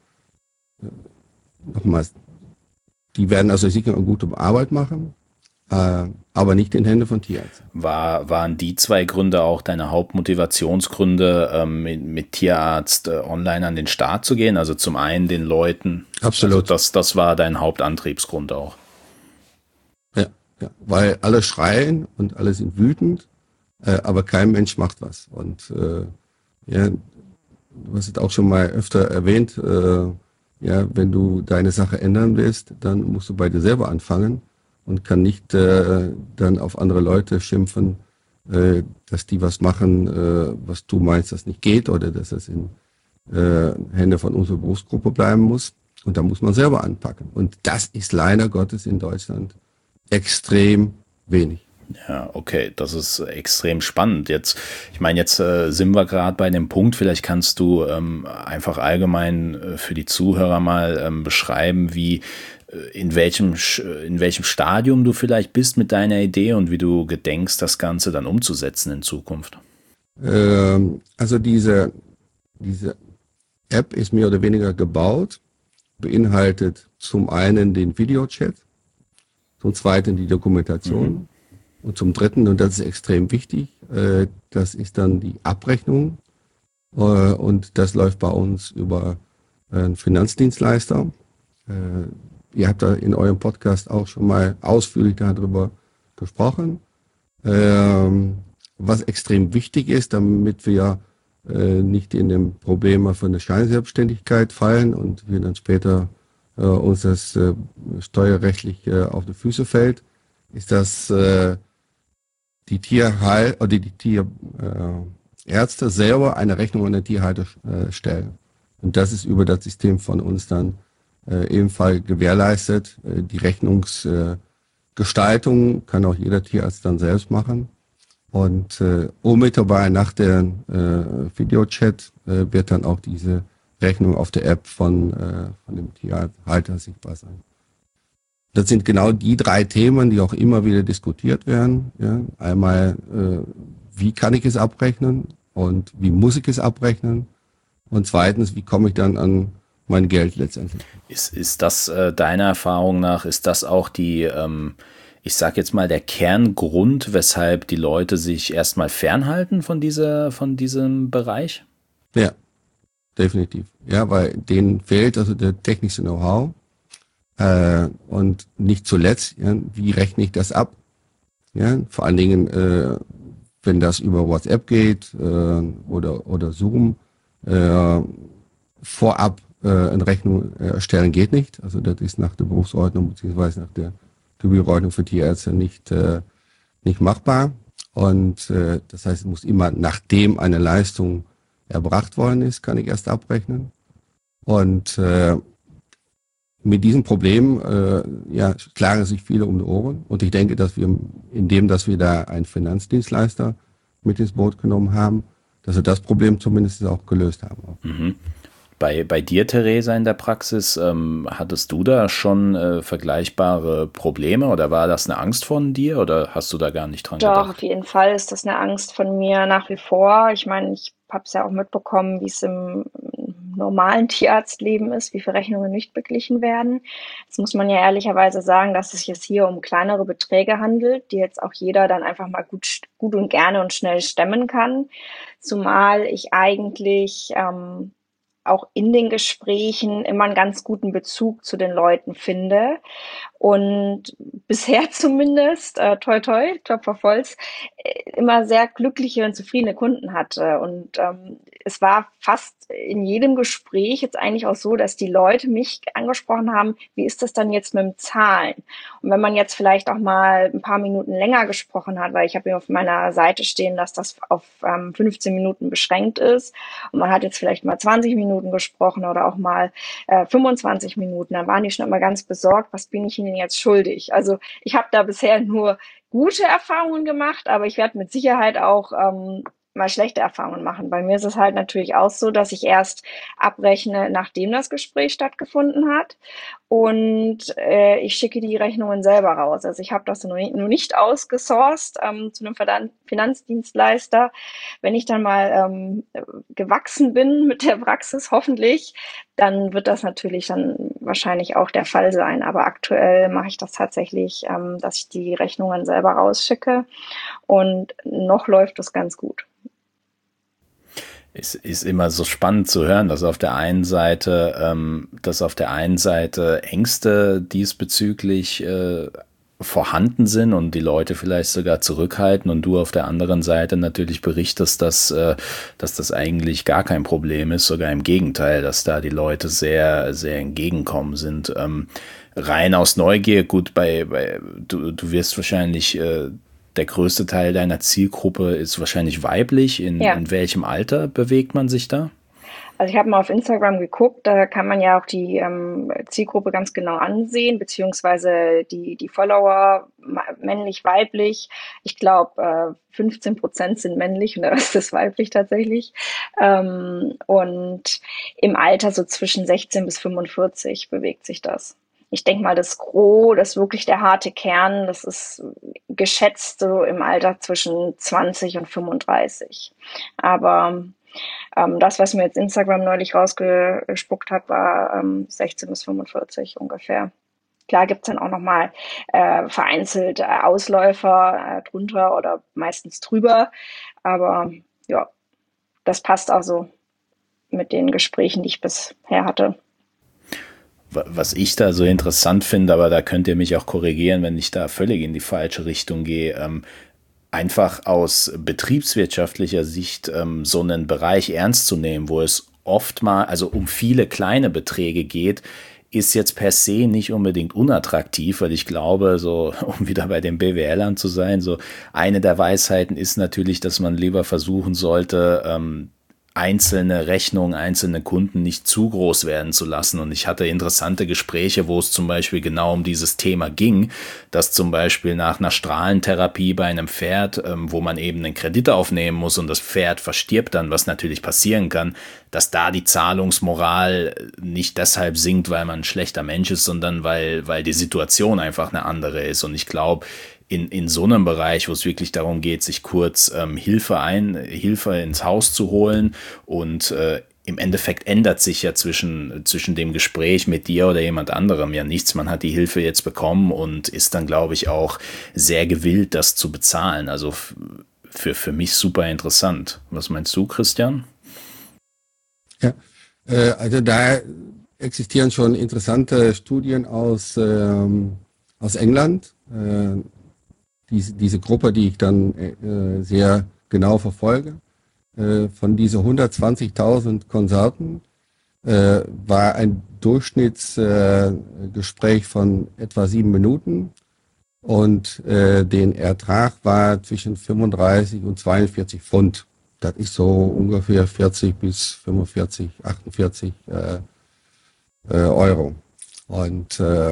äh, nochmals, die werden also sicher eine gute Arbeit machen, äh, aber nicht in Hände von Tierärzten. War, waren die zwei Gründe auch deine Hauptmotivationsgründe, ähm, mit, mit Tierarzt äh, online an den Start zu gehen? Also zum einen den Leuten. Absolut. Also das, das war dein Hauptantriebsgrund auch. Ja, ja, weil alle schreien und alle sind wütend, äh, aber kein Mensch macht was. Und äh, ja, du hast es auch schon mal öfter erwähnt, äh, ja, wenn du deine Sache ändern willst, dann musst du bei dir selber anfangen und kann nicht äh, dann auf andere Leute schimpfen, äh, dass die was machen, äh, was du meinst, das nicht geht oder dass es in äh, Hände von unserer Berufsgruppe bleiben muss. Und da muss man selber anpacken. Und das ist leider Gottes in Deutschland extrem wenig. Ja, okay, das ist extrem spannend. Jetzt, ich meine, jetzt äh, sind wir gerade bei dem Punkt, vielleicht kannst du ähm, einfach allgemein äh, für die Zuhörer mal ähm, beschreiben, wie äh, in welchem in welchem Stadium du vielleicht bist mit deiner Idee und wie du gedenkst, das Ganze dann umzusetzen in Zukunft. Ähm, also diese, diese App ist mehr oder weniger gebaut, beinhaltet zum einen den Videochat, zum zweiten die Dokumentation. Mhm. Und zum Dritten, und das ist extrem wichtig, äh, das ist dann die Abrechnung. Äh, und das läuft bei uns über einen Finanzdienstleister. Äh, ihr habt da in eurem Podcast auch schon mal ausführlich darüber gesprochen. Ähm, was extrem wichtig ist, damit wir äh, nicht in den Probleme von der Scheinselbstständigkeit fallen und wir dann später äh, uns das äh, steuerrechtlich äh, auf die Füße fällt, ist, dass äh, die Tierheil oder die, die Tierärzte äh, selber eine Rechnung an den Tierhalter äh, stellen. Und das ist über das System von uns dann äh, ebenfalls gewährleistet. Äh, die Rechnungsgestaltung äh, kann auch jeder Tierarzt dann selbst machen. Und äh, unmittelbar nach dem äh, Videochat äh, wird dann auch diese Rechnung auf der App von, äh, von dem Tierhalter sichtbar sein. Das sind genau die drei Themen, die auch immer wieder diskutiert werden. Ja, einmal, äh, wie kann ich es abrechnen und wie muss ich es abrechnen? Und zweitens, wie komme ich dann an mein Geld letztendlich? Ist, ist das äh, deiner Erfahrung nach, ist das auch die, ähm, ich sag jetzt mal, der Kerngrund, weshalb die Leute sich erstmal fernhalten von dieser, von diesem Bereich? Ja, definitiv. Ja, weil denen fehlt also der technische Know-how. Äh, und nicht zuletzt, ja, wie rechne ich das ab? Ja, vor allen Dingen, äh, wenn das über WhatsApp geht äh, oder oder Zoom, äh, vorab äh, eine Rechnung erstellen geht nicht. Also das ist nach der Berufsordnung beziehungsweise nach der Gebührenordnung für Tierärzte nicht äh, nicht machbar. Und äh, das heißt, es muss immer, nachdem eine Leistung erbracht worden ist, kann ich erst abrechnen. Und äh, mit diesem Problem äh, ja, schlagen sich viele um die Ohren. Und ich denke, dass wir, indem dass wir da einen Finanzdienstleister mit ins Boot genommen haben, dass wir das Problem zumindest auch gelöst haben. Mhm. Bei, bei dir, Theresa, in der Praxis, ähm, hattest du da schon äh, vergleichbare Probleme oder war das eine Angst von dir oder hast du da gar nicht dran Doch, gedacht? auf jeden Fall ist das eine Angst von mir nach wie vor. Ich meine, ich habe es ja auch mitbekommen, wie es im normalen Tierarztleben ist, wie viele Rechnungen nicht beglichen werden. Jetzt muss man ja ehrlicherweise sagen, dass es sich jetzt hier um kleinere Beträge handelt, die jetzt auch jeder dann einfach mal gut, gut und gerne und schnell stemmen kann. Zumal ich eigentlich ähm, auch in den Gesprächen immer einen ganz guten Bezug zu den Leuten finde und bisher zumindest, äh, toi toi, Klopf auf Holz, äh, immer sehr glückliche und zufriedene Kunden hatte. Und ähm, es war fast in jedem Gespräch jetzt eigentlich auch so, dass die Leute mich angesprochen haben, wie ist das dann jetzt mit dem Zahlen? Und wenn man jetzt vielleicht auch mal ein paar Minuten länger gesprochen hat, weil ich habe hier auf meiner Seite stehen, dass das auf ähm, fünfzehn Minuten beschränkt ist und man hat jetzt vielleicht mal zwanzig Minuten gesprochen oder auch mal äh, fünfundzwanzig Minuten, dann waren die schon immer ganz besorgt, was bin ich Ihnen jetzt schuldig? Also ich habe da bisher nur gute Erfahrungen gemacht, aber ich werde mit Sicherheit auch ähm, mal schlechte Erfahrungen machen. Bei mir ist es halt natürlich auch so, dass ich erst abrechne, nachdem das Gespräch stattgefunden hat und äh, ich schicke die Rechnungen selber raus. Also ich habe das noch nicht, noch nicht ausgesourced ähm, zu einem Finanzdienstleister. Wenn ich dann mal ähm, gewachsen bin mit der Praxis, hoffentlich, dann wird das natürlich dann wahrscheinlich auch der Fall sein. Aber aktuell mache ich das tatsächlich, ähm, dass ich die Rechnungen selber rausschicke und noch läuft es ganz gut. Es ist immer so spannend zu hören, dass auf der einen Seite, ähm, dass auf der einen Seite Ängste diesbezüglich äh, vorhanden sind und die Leute vielleicht sogar zurückhalten und du auf der anderen Seite natürlich berichtest, dass, äh, dass das eigentlich gar kein Problem ist, sogar im Gegenteil, dass da die Leute sehr, sehr entgegenkommen sind. Ähm, rein aus Neugier, gut, bei, bei du, du wirst wahrscheinlich äh, der größte Teil deiner Zielgruppe ist wahrscheinlich weiblich. In, Ja. in welchem Alter bewegt man sich da? Also ich habe mal auf Instagram geguckt, da kann man ja auch die ähm, Zielgruppe ganz genau ansehen, beziehungsweise die, die Follower, männlich, weiblich. Ich glaube, äh, fünfzehn Prozent sind männlich und der Rest ist weiblich tatsächlich. Ähm, und im Alter so zwischen sechzehn bis fünfundvierzig bewegt sich das. Ich denke mal, das Gros, das wirklich der harte Kern, das ist geschätzt so im Alter zwischen zwanzig und fünfunddreißig. Aber ähm, das, was mir jetzt Instagram neulich rausgespuckt hat, war ähm, sechzehn bis fünfundvierzig ungefähr. Klar gibt's dann auch nochmal äh, vereinzelt äh, Ausläufer äh, drunter oder meistens drüber. Aber ja, das passt also mit den Gesprächen, die ich bisher hatte. Was ich da so interessant finde, aber da könnt ihr mich auch korrigieren, wenn ich da völlig in die falsche Richtung gehe, ähm, einfach aus betriebswirtschaftlicher Sicht ähm, so einen Bereich ernst zu nehmen, wo es oft mal, also um viele kleine Beträge geht, ist jetzt per se nicht unbedingt unattraktiv, weil ich glaube, so, um wieder bei den B W Lern zu sein, so eine der Weisheiten ist natürlich, dass man lieber versuchen sollte, ähm, einzelne Rechnungen, einzelne Kunden nicht zu groß werden zu lassen. Und ich hatte interessante Gespräche, wo es zum Beispiel genau um dieses Thema ging, dass zum Beispiel nach einer Strahlentherapie bei einem Pferd, ähm, wo man eben einen Kredit aufnehmen muss und das Pferd verstirbt dann, was natürlich passieren kann, dass da die Zahlungsmoral nicht deshalb sinkt, weil man ein schlechter Mensch ist, sondern weil, weil die Situation einfach eine andere ist. Und ich glaube, in, in so einem Bereich, wo es wirklich darum geht, sich kurz ähm, Hilfe ein, Hilfe ins Haus zu holen und äh, im Endeffekt ändert sich ja zwischen, zwischen dem Gespräch mit dir oder jemand anderem ja nichts. Man hat die Hilfe jetzt bekommen und ist dann, glaube ich, auch sehr gewillt, das zu bezahlen. Also für, für mich super interessant. Was meinst du, Christian? Ja, äh, also da existieren schon interessante Studien aus, ähm, aus England. Äh, diese, diese Gruppe, die ich dann äh, sehr genau verfolge. Äh, von diesen hundertzwanzigtausend Konserten äh, war ein Durchschnittsgespräch äh, von etwa sieben Minuten und äh, den Ertrag war zwischen fünfunddreißig und zweiundvierzig Pfund. Das ist so ungefähr vierzig bis fünfundvierzig, achtundvierzig äh, äh, Euro. Und, äh,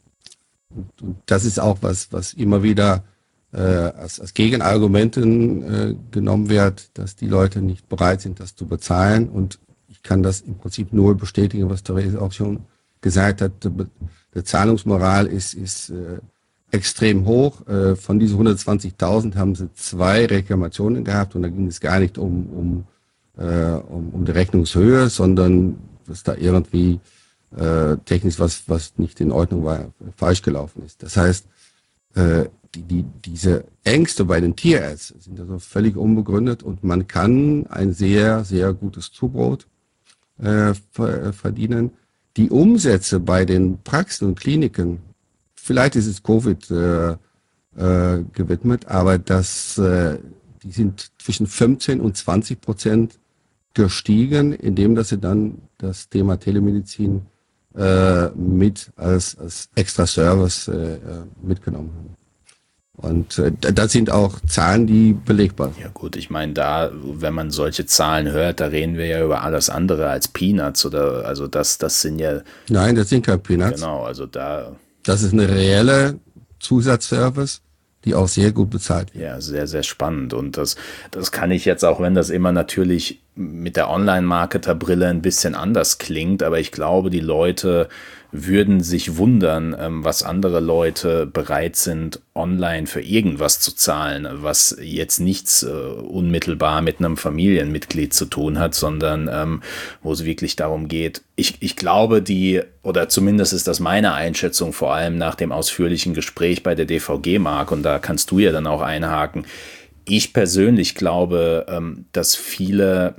und das ist auch was, was immer wieder äh, als, als Gegenargumenten äh, genommen wird, dass die Leute nicht bereit sind, das zu bezahlen. Und ich kann das im Prinzip nur bestätigen, was Therese auch schon gesagt hat. Die, die Zahlungsmoral ist, ist äh, extrem hoch. Äh, von diesen hundertzwanzigtausend haben sie zwei Reklamationen gehabt und da ging es gar nicht um, um, äh, um, um die Rechnungshöhe, sondern dass da irgendwie äh, technisch was, was nicht in Ordnung war, falsch gelaufen ist. Das heißt, äh, die, die, diese Ängste bei den Tierärzten sind also völlig unbegründet und man kann ein sehr, sehr gutes Zubrot äh, verdienen. Die Umsätze bei den Praxen und Kliniken, vielleicht ist es Covid äh, äh, gewidmet, aber das, äh, die sind zwischen fünfzehn und zwanzig Prozent gestiegen, indem dass sie dann das Thema Telemedizin äh, mit als, als extra Service äh, mitgenommen haben. Und äh, das sind auch Zahlen, die belegbar sind. Ja gut, ich meine, da, wenn man solche Zahlen hört, da reden wir ja über alles andere als Peanuts oder, also das, das sind ja... Nein, das sind keine Peanuts. Genau, also da... Das ist eine reelle Zusatzservice, die auch sehr gut bezahlt wird. Ja, sehr, sehr spannend. Und das, das kann ich jetzt, auch wenn das immer natürlich mit der Online-Marketer-Brille ein bisschen anders klingt, aber ich glaube, die Leute würden sich wundern, was andere Leute bereit sind, online für irgendwas zu zahlen, was jetzt nichts äh, unmittelbar mit einem Familienmitglied zu tun hat, sondern ähm, wo es wirklich darum geht. Ich, ich glaube, die, oder zumindest ist das meine Einschätzung, vor allem nach dem ausführlichen Gespräch bei der D V G, Marc, und da kannst du ja dann auch einhaken. Ich persönlich glaube, ähm, dass viele,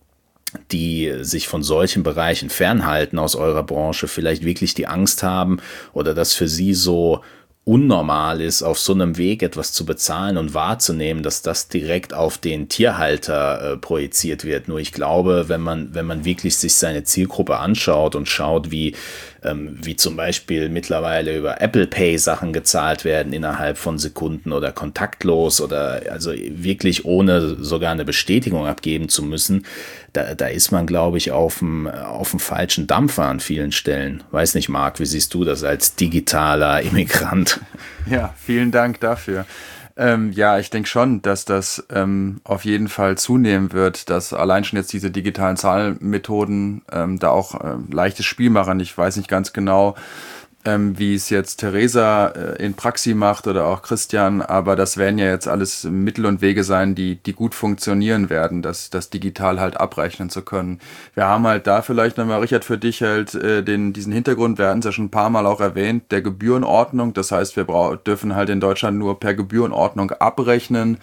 die sich von solchen Bereichen fernhalten aus eurer Branche, vielleicht wirklich die Angst haben oder das für sie so unnormal ist, auf so einem Weg etwas zu bezahlen und wahrzunehmen, dass das direkt auf den Tierhalter äh, projiziert wird. Nur ich glaube, wenn man, wenn man wirklich sich seine Zielgruppe anschaut und schaut, wie, ähm, wie zum Beispiel mittlerweile über Apple Pay Sachen gezahlt werden innerhalb von Sekunden oder kontaktlos oder also wirklich ohne sogar eine Bestätigung abgeben zu müssen, da, da ist man, glaube ich, auf dem, auf dem falschen Dampfer an vielen Stellen. Weiß nicht, Marc, wie siehst du das als digitaler Immigrant? Ja, vielen Dank dafür. Ähm, ja, ich denke schon, dass das ähm, auf jeden Fall zunehmen wird, dass allein schon jetzt diese digitalen Zahlmethoden ähm, da auch ähm, leichtes Spiel machen. Ich weiß nicht ganz genau, ähm, wie es jetzt Theresa äh, in Praxi macht oder auch Christian, aber das werden ja jetzt alles Mittel und Wege sein, die die gut funktionieren werden, das, das digital halt abrechnen zu können. Wir haben halt da vielleicht nochmal, Richard, für dich halt äh, den diesen Hintergrund, wir hatten es ja schon ein paar Mal auch erwähnt, der Gebührenordnung. Das heißt, wir brauch, dürfen halt in Deutschland nur per Gebührenordnung abrechnen.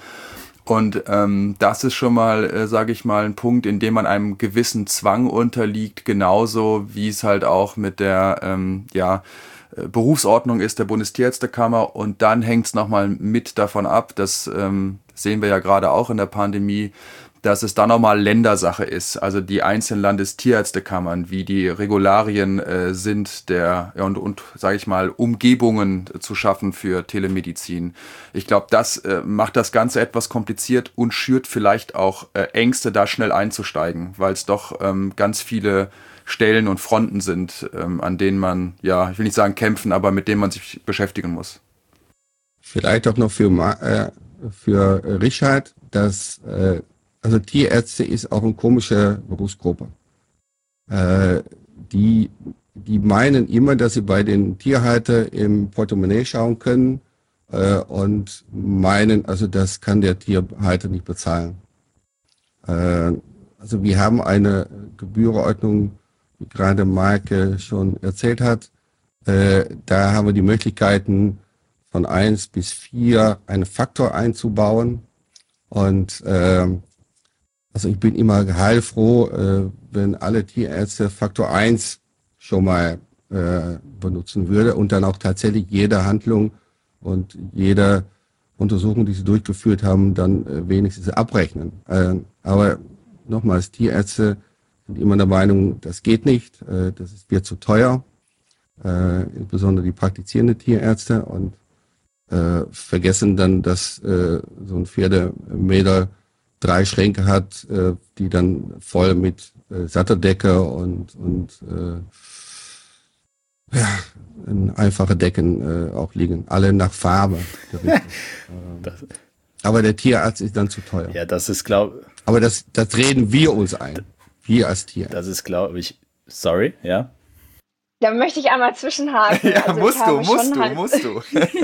Und ähm, das ist schon mal, äh, sage ich mal, ein Punkt, in dem man einem gewissen Zwang unterliegt, genauso wie es halt auch mit der ähm, ja, Berufsordnung ist der Bundestierärztekammer. Und dann hängt es nochmal mit davon ab, das ähm, sehen wir ja gerade auch in der Pandemie, dass es dann nochmal Ländersache ist, also die einzelnen Landestierärztekammern, wie die Regularien äh, sind der ja, und, und sage ich mal, Umgebungen zu schaffen für Telemedizin. Ich glaube, das äh, macht das Ganze etwas kompliziert und schürt vielleicht auch äh, Ängste, da schnell einzusteigen, weil es doch ähm, ganz viele Stellen und Fronten sind, ähm, an denen man, ja, ich will nicht sagen kämpfen, aber mit denen man sich beschäftigen muss. Vielleicht auch noch für, äh, für Richard, dass äh, also Tierärzte ist auch eine komische Berufsgruppe. Äh, die, die meinen immer, dass sie bei den Tierhalter im Portemonnaie schauen können äh, und meinen, also das kann der Tierhalter nicht bezahlen. Äh, also wir haben eine Gebührenordnung, wie gerade Marc schon erzählt hat. Äh, da haben wir die Möglichkeiten von eins bis vier einen Faktor einzubauen. Und äh, also ich bin immer heilfroh, äh, wenn alle Tierärzte Faktor eins schon mal äh, benutzen würde und dann auch tatsächlich jede Handlung und jede Untersuchung, die sie durchgeführt haben, dann äh, wenigstens abrechnen. Äh, aber nochmals, Tierärzte sind immer der Meinung, das geht nicht, äh, das ist, wird zu teuer, äh, insbesondere die praktizierenden Tierärzte, und äh, vergessen dann, dass äh, so ein Pferdemädel drei Schränke hat, äh, die dann voll mit äh, Satteldecke und, und äh, ja, in einfache Decken äh, auch liegen, alle nach Farbe gerichtet. Das, Aber der Tierarzt ist dann zu teuer. ja, das ist, glaube Aber das, das reden wir uns ein. Wir als Tierarzt. das ist, glaube ich, sorry, ja. Da möchte ich einmal zwischenhaken. Ja, Also ich musst du, habe musst schon du, halt, musst du.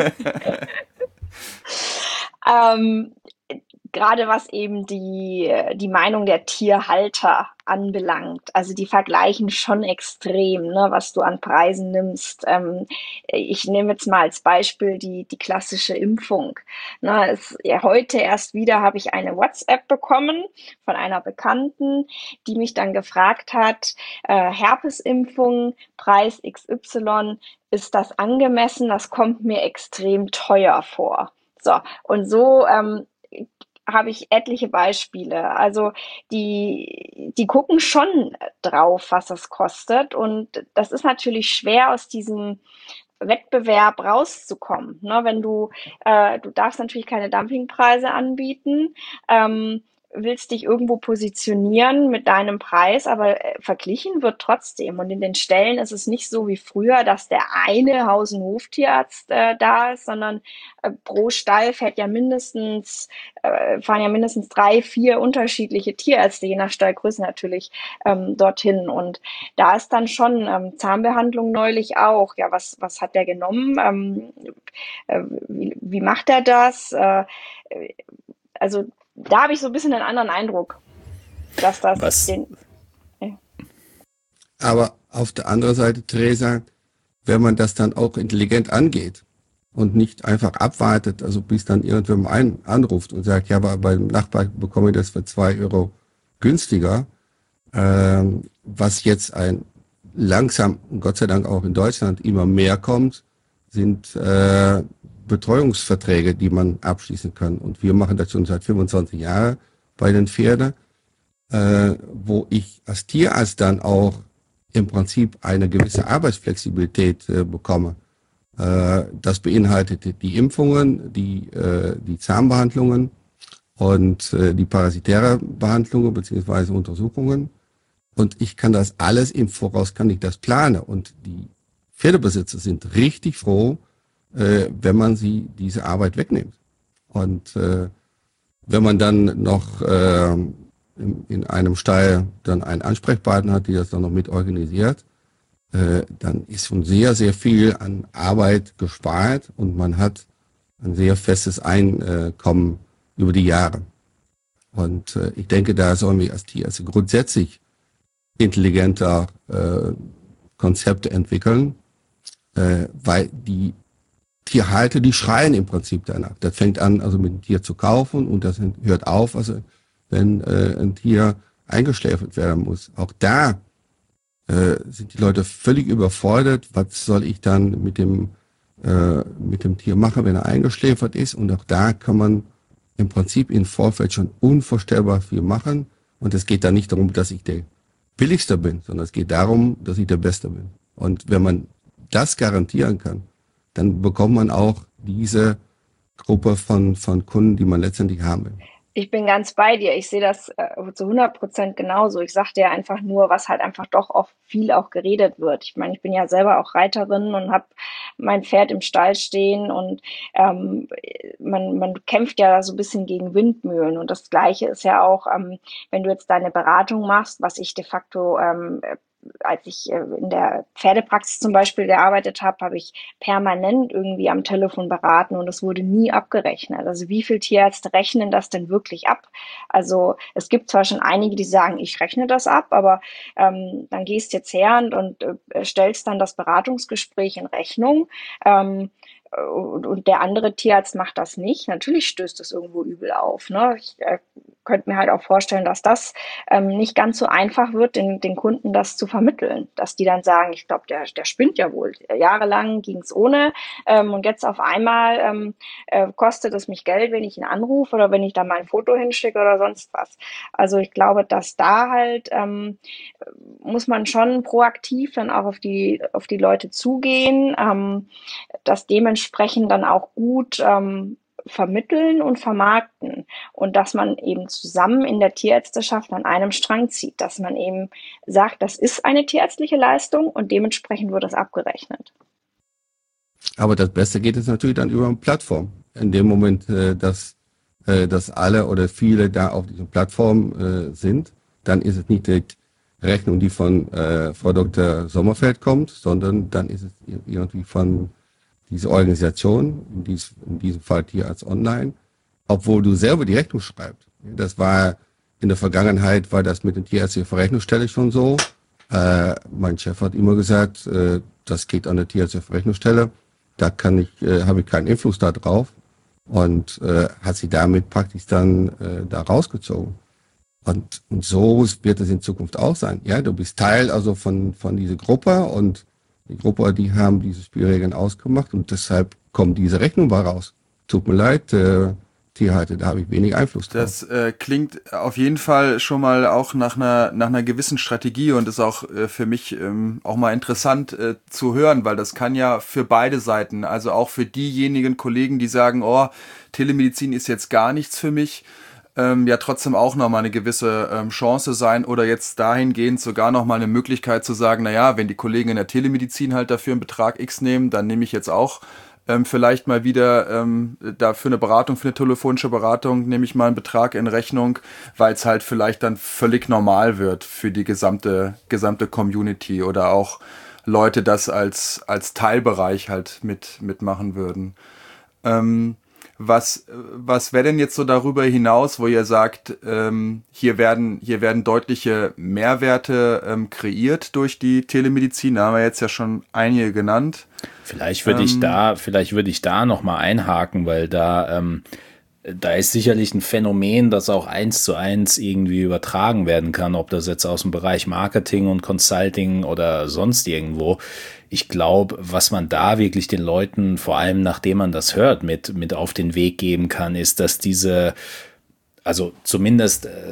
ähm, gerade was eben die, die Meinung der Tierhalter anbelangt. Also die vergleichen schon extrem, ne, was du an Preisen nimmst. Ähm, ich nehme jetzt mal als Beispiel die, die klassische Impfung. Na, es, ja, heute erst wieder habe ich eine WhatsApp bekommen von einer Bekannten, die mich dann gefragt hat, äh, Herpesimpfung, Preis X Y, ist das angemessen? Das kommt mir extrem teuer vor. So, und so ähm, habe ich etliche Beispiele. Also die, die gucken schon drauf, was das kostet. Und das ist natürlich schwer, aus diesem Wettbewerb rauszukommen. Ne? Wenn du, äh, du darfst natürlich keine Dumpingpreise anbieten, ähm, willst dich irgendwo positionieren mit deinem Preis, aber äh, verglichen wird trotzdem. Und in den Stellen ist es nicht so wie früher, dass der eine Haus- und Hoftierarzt äh, da ist, sondern äh, pro Stall fährt ja mindestens, äh, fahren ja mindestens drei, vier unterschiedliche Tierärzte, je nach Stallgröße natürlich, ähm, dorthin. Und da ist dann schon ähm, Zahnbehandlung neulich auch. Ja, was, was hat der genommen? Ähm, äh, wie, wie macht er das? Äh, also da habe ich so ein bisschen einen anderen Eindruck, dass das Was, den. Äh, Aber auf der anderen Seite, Theresa, wenn man das dann auch intelligent angeht und nicht einfach abwartet, also bis dann irgendwer mal einen anruft und sagt, ja, aber beim Nachbar bekomme ich das für zwei Euro günstiger, ähm, was jetzt ein langsam, Gott sei Dank auch in Deutschland immer mehr kommt, sind äh, Betreuungsverträge, die man abschließen kann. Und wir machen das schon seit fünfundzwanzig Jahren bei den Pferden, äh, wo ich als Tierarzt dann auch im Prinzip eine gewisse Arbeitsflexibilität äh, bekomme. Äh, das beinhaltet die Impfungen, die, äh, die Zahnbehandlungen und äh, die parasitäre Behandlungen beziehungsweise Untersuchungen. Und ich kann das alles im Voraus, kann ich das planen. Und die Pferdebesitzer sind richtig froh, äh, wenn man sie diese Arbeit wegnimmt. Und äh, wenn man dann noch äh, in, in einem Stall dann einen Ansprechpartner hat, die das dann noch mit organisiert, äh, dann ist schon sehr, sehr viel an Arbeit gespart und man hat ein sehr festes Einkommen über die Jahre. Und äh, ich denke, da sollen wir als Tierärzte grundsätzlich intelligenter äh, Konzepte entwickeln, äh, weil die Tierhalter, die schreien im Prinzip danach. Das fängt an, also mit dem Tier zu kaufen und das hört auf, also wenn äh, ein Tier eingeschläfert werden muss. Auch da äh, sind die Leute völlig überfordert. Was soll ich dann mit dem äh, mit dem Tier machen, wenn er eingeschläfert ist? Und auch da kann man im Prinzip im Vorfeld schon unvorstellbar viel machen. Und es geht da nicht darum, dass ich der Billigste bin, sondern es geht darum, dass ich der Beste bin. Und wenn man das garantieren kann, dann bekommt man auch diese Gruppe von, von Kunden, die man letztendlich haben will. Ich bin ganz bei dir. Ich sehe das äh, zu hundert Prozent genauso. Ich sagte ja einfach nur, was halt einfach doch oft viel auch geredet wird. Ich meine, ich bin ja selber auch Reiterin und habe mein Pferd im Stall stehen und ähm, man, man kämpft ja so ein bisschen gegen Windmühlen. Und das Gleiche ist ja auch, ähm, wenn du jetzt deine Beratung machst, was ich de facto ähm, als ich in der Pferdepraxis zum Beispiel gearbeitet habe, habe ich permanent irgendwie am Telefon beraten und es wurde nie abgerechnet. Also wie viele Tierärzte rechnen das denn wirklich ab? Also es gibt zwar schon einige, die sagen, ich rechne das ab, aber ähm, dann gehst jetzt her und, und äh, stellst dann das Beratungsgespräch in Rechnung. Ähm, und, und der andere Tierarzt macht das nicht. Natürlich stößt das irgendwo übel auf. Ne? Ich äh, könnte mir halt auch vorstellen, dass das ähm, nicht ganz so einfach wird, den, den Kunden das zu vermitteln. Dass die dann sagen, ich glaube, der, der spinnt ja wohl. Jahrelang ging es ohne ähm, und jetzt auf einmal ähm, äh, kostet es mich Geld, wenn ich ihn anrufe oder wenn ich da mein Foto hinschicke oder sonst was. Also ich glaube, dass da halt ähm, muss man schon proaktiv dann auch auf die, auf die Leute zugehen, ähm, das dementsprechend dann auch gut ähm, vermitteln und vermarkten. können und dass man eben zusammen in der Tierärzteschaft an einem Strang zieht, dass man eben sagt, das ist eine tierärztliche Leistung und dementsprechend wird das abgerechnet. Aber das Beste geht es natürlich dann über eine Plattform. In dem Moment, äh, dass, äh, dass alle oder viele da auf dieser Plattform äh, sind, dann ist es nicht die Rechnung, die von äh, Frau Doktor Sommerfeld kommt, sondern dann ist es irgendwie von dieser Organisation, in, dies, in diesem Fall Tierarzt Online, obwohl du selber die Rechnung schreibst. Das war in der Vergangenheit, war das mit der Tierärztlichen Verrechnungsstelle schon so. Äh, mein Chef hat immer gesagt, äh, das geht an der Tierärztlichen Verrechnungsstelle. Da kann ich, äh, habe ich keinen Einfluss da drauf und äh, hat sie damit praktisch dann äh, da rausgezogen. Und, und so wird es in Zukunft auch sein. Ja, du bist Teil also von von dieser Gruppe und die Gruppe, die haben diese Spielregeln ausgemacht und deshalb kommt diese Rechnung mal raus. Tut mir leid, äh, Tierhalter, da habe ich wenig Einfluss drauf. Das äh, klingt auf jeden Fall schon mal auch nach einer nach einer gewissen Strategie und ist auch äh, für mich ähm, auch mal interessant äh, zu hören, weil das kann ja für beide Seiten, also auch für diejenigen Kollegen, die sagen, oh, Telemedizin ist jetzt gar nichts für mich, ähm, ja trotzdem auch nochmal eine gewisse ähm, Chance sein oder jetzt dahingehend sogar nochmal eine Möglichkeit zu sagen, naja, wenn die Kollegen in der Telemedizin halt dafür einen Betrag X nehmen, dann nehme ich jetzt auch Ähm, vielleicht mal wieder ähm, da für eine Beratung, für eine telefonische Beratung nehme ich mal einen Betrag in Rechnung, weil es halt vielleicht dann völlig normal wird für die gesamte gesamte Community oder auch Leute das als als Teilbereich halt mit mitmachen würden. Ähm, was was wäre denn jetzt so darüber hinaus, wo ihr sagt, ähm, hier werden hier werden deutliche Mehrwerte ähm, kreiert durch die Telemedizin? Da haben wir jetzt ja schon einige genannt. Vielleicht würde ähm, ich da, vielleicht würde ich da noch mal einhaken, weil da, ähm, da ist sicherlich ein Phänomen, das auch eins zu eins irgendwie übertragen werden kann, ob das jetzt aus dem Bereich Marketing und Consulting oder sonst irgendwo. Ich glaube, was man da wirklich den Leuten, vor allem nachdem man das hört, mit, mit auf den Weg geben kann, ist, dass diese, also zumindest äh,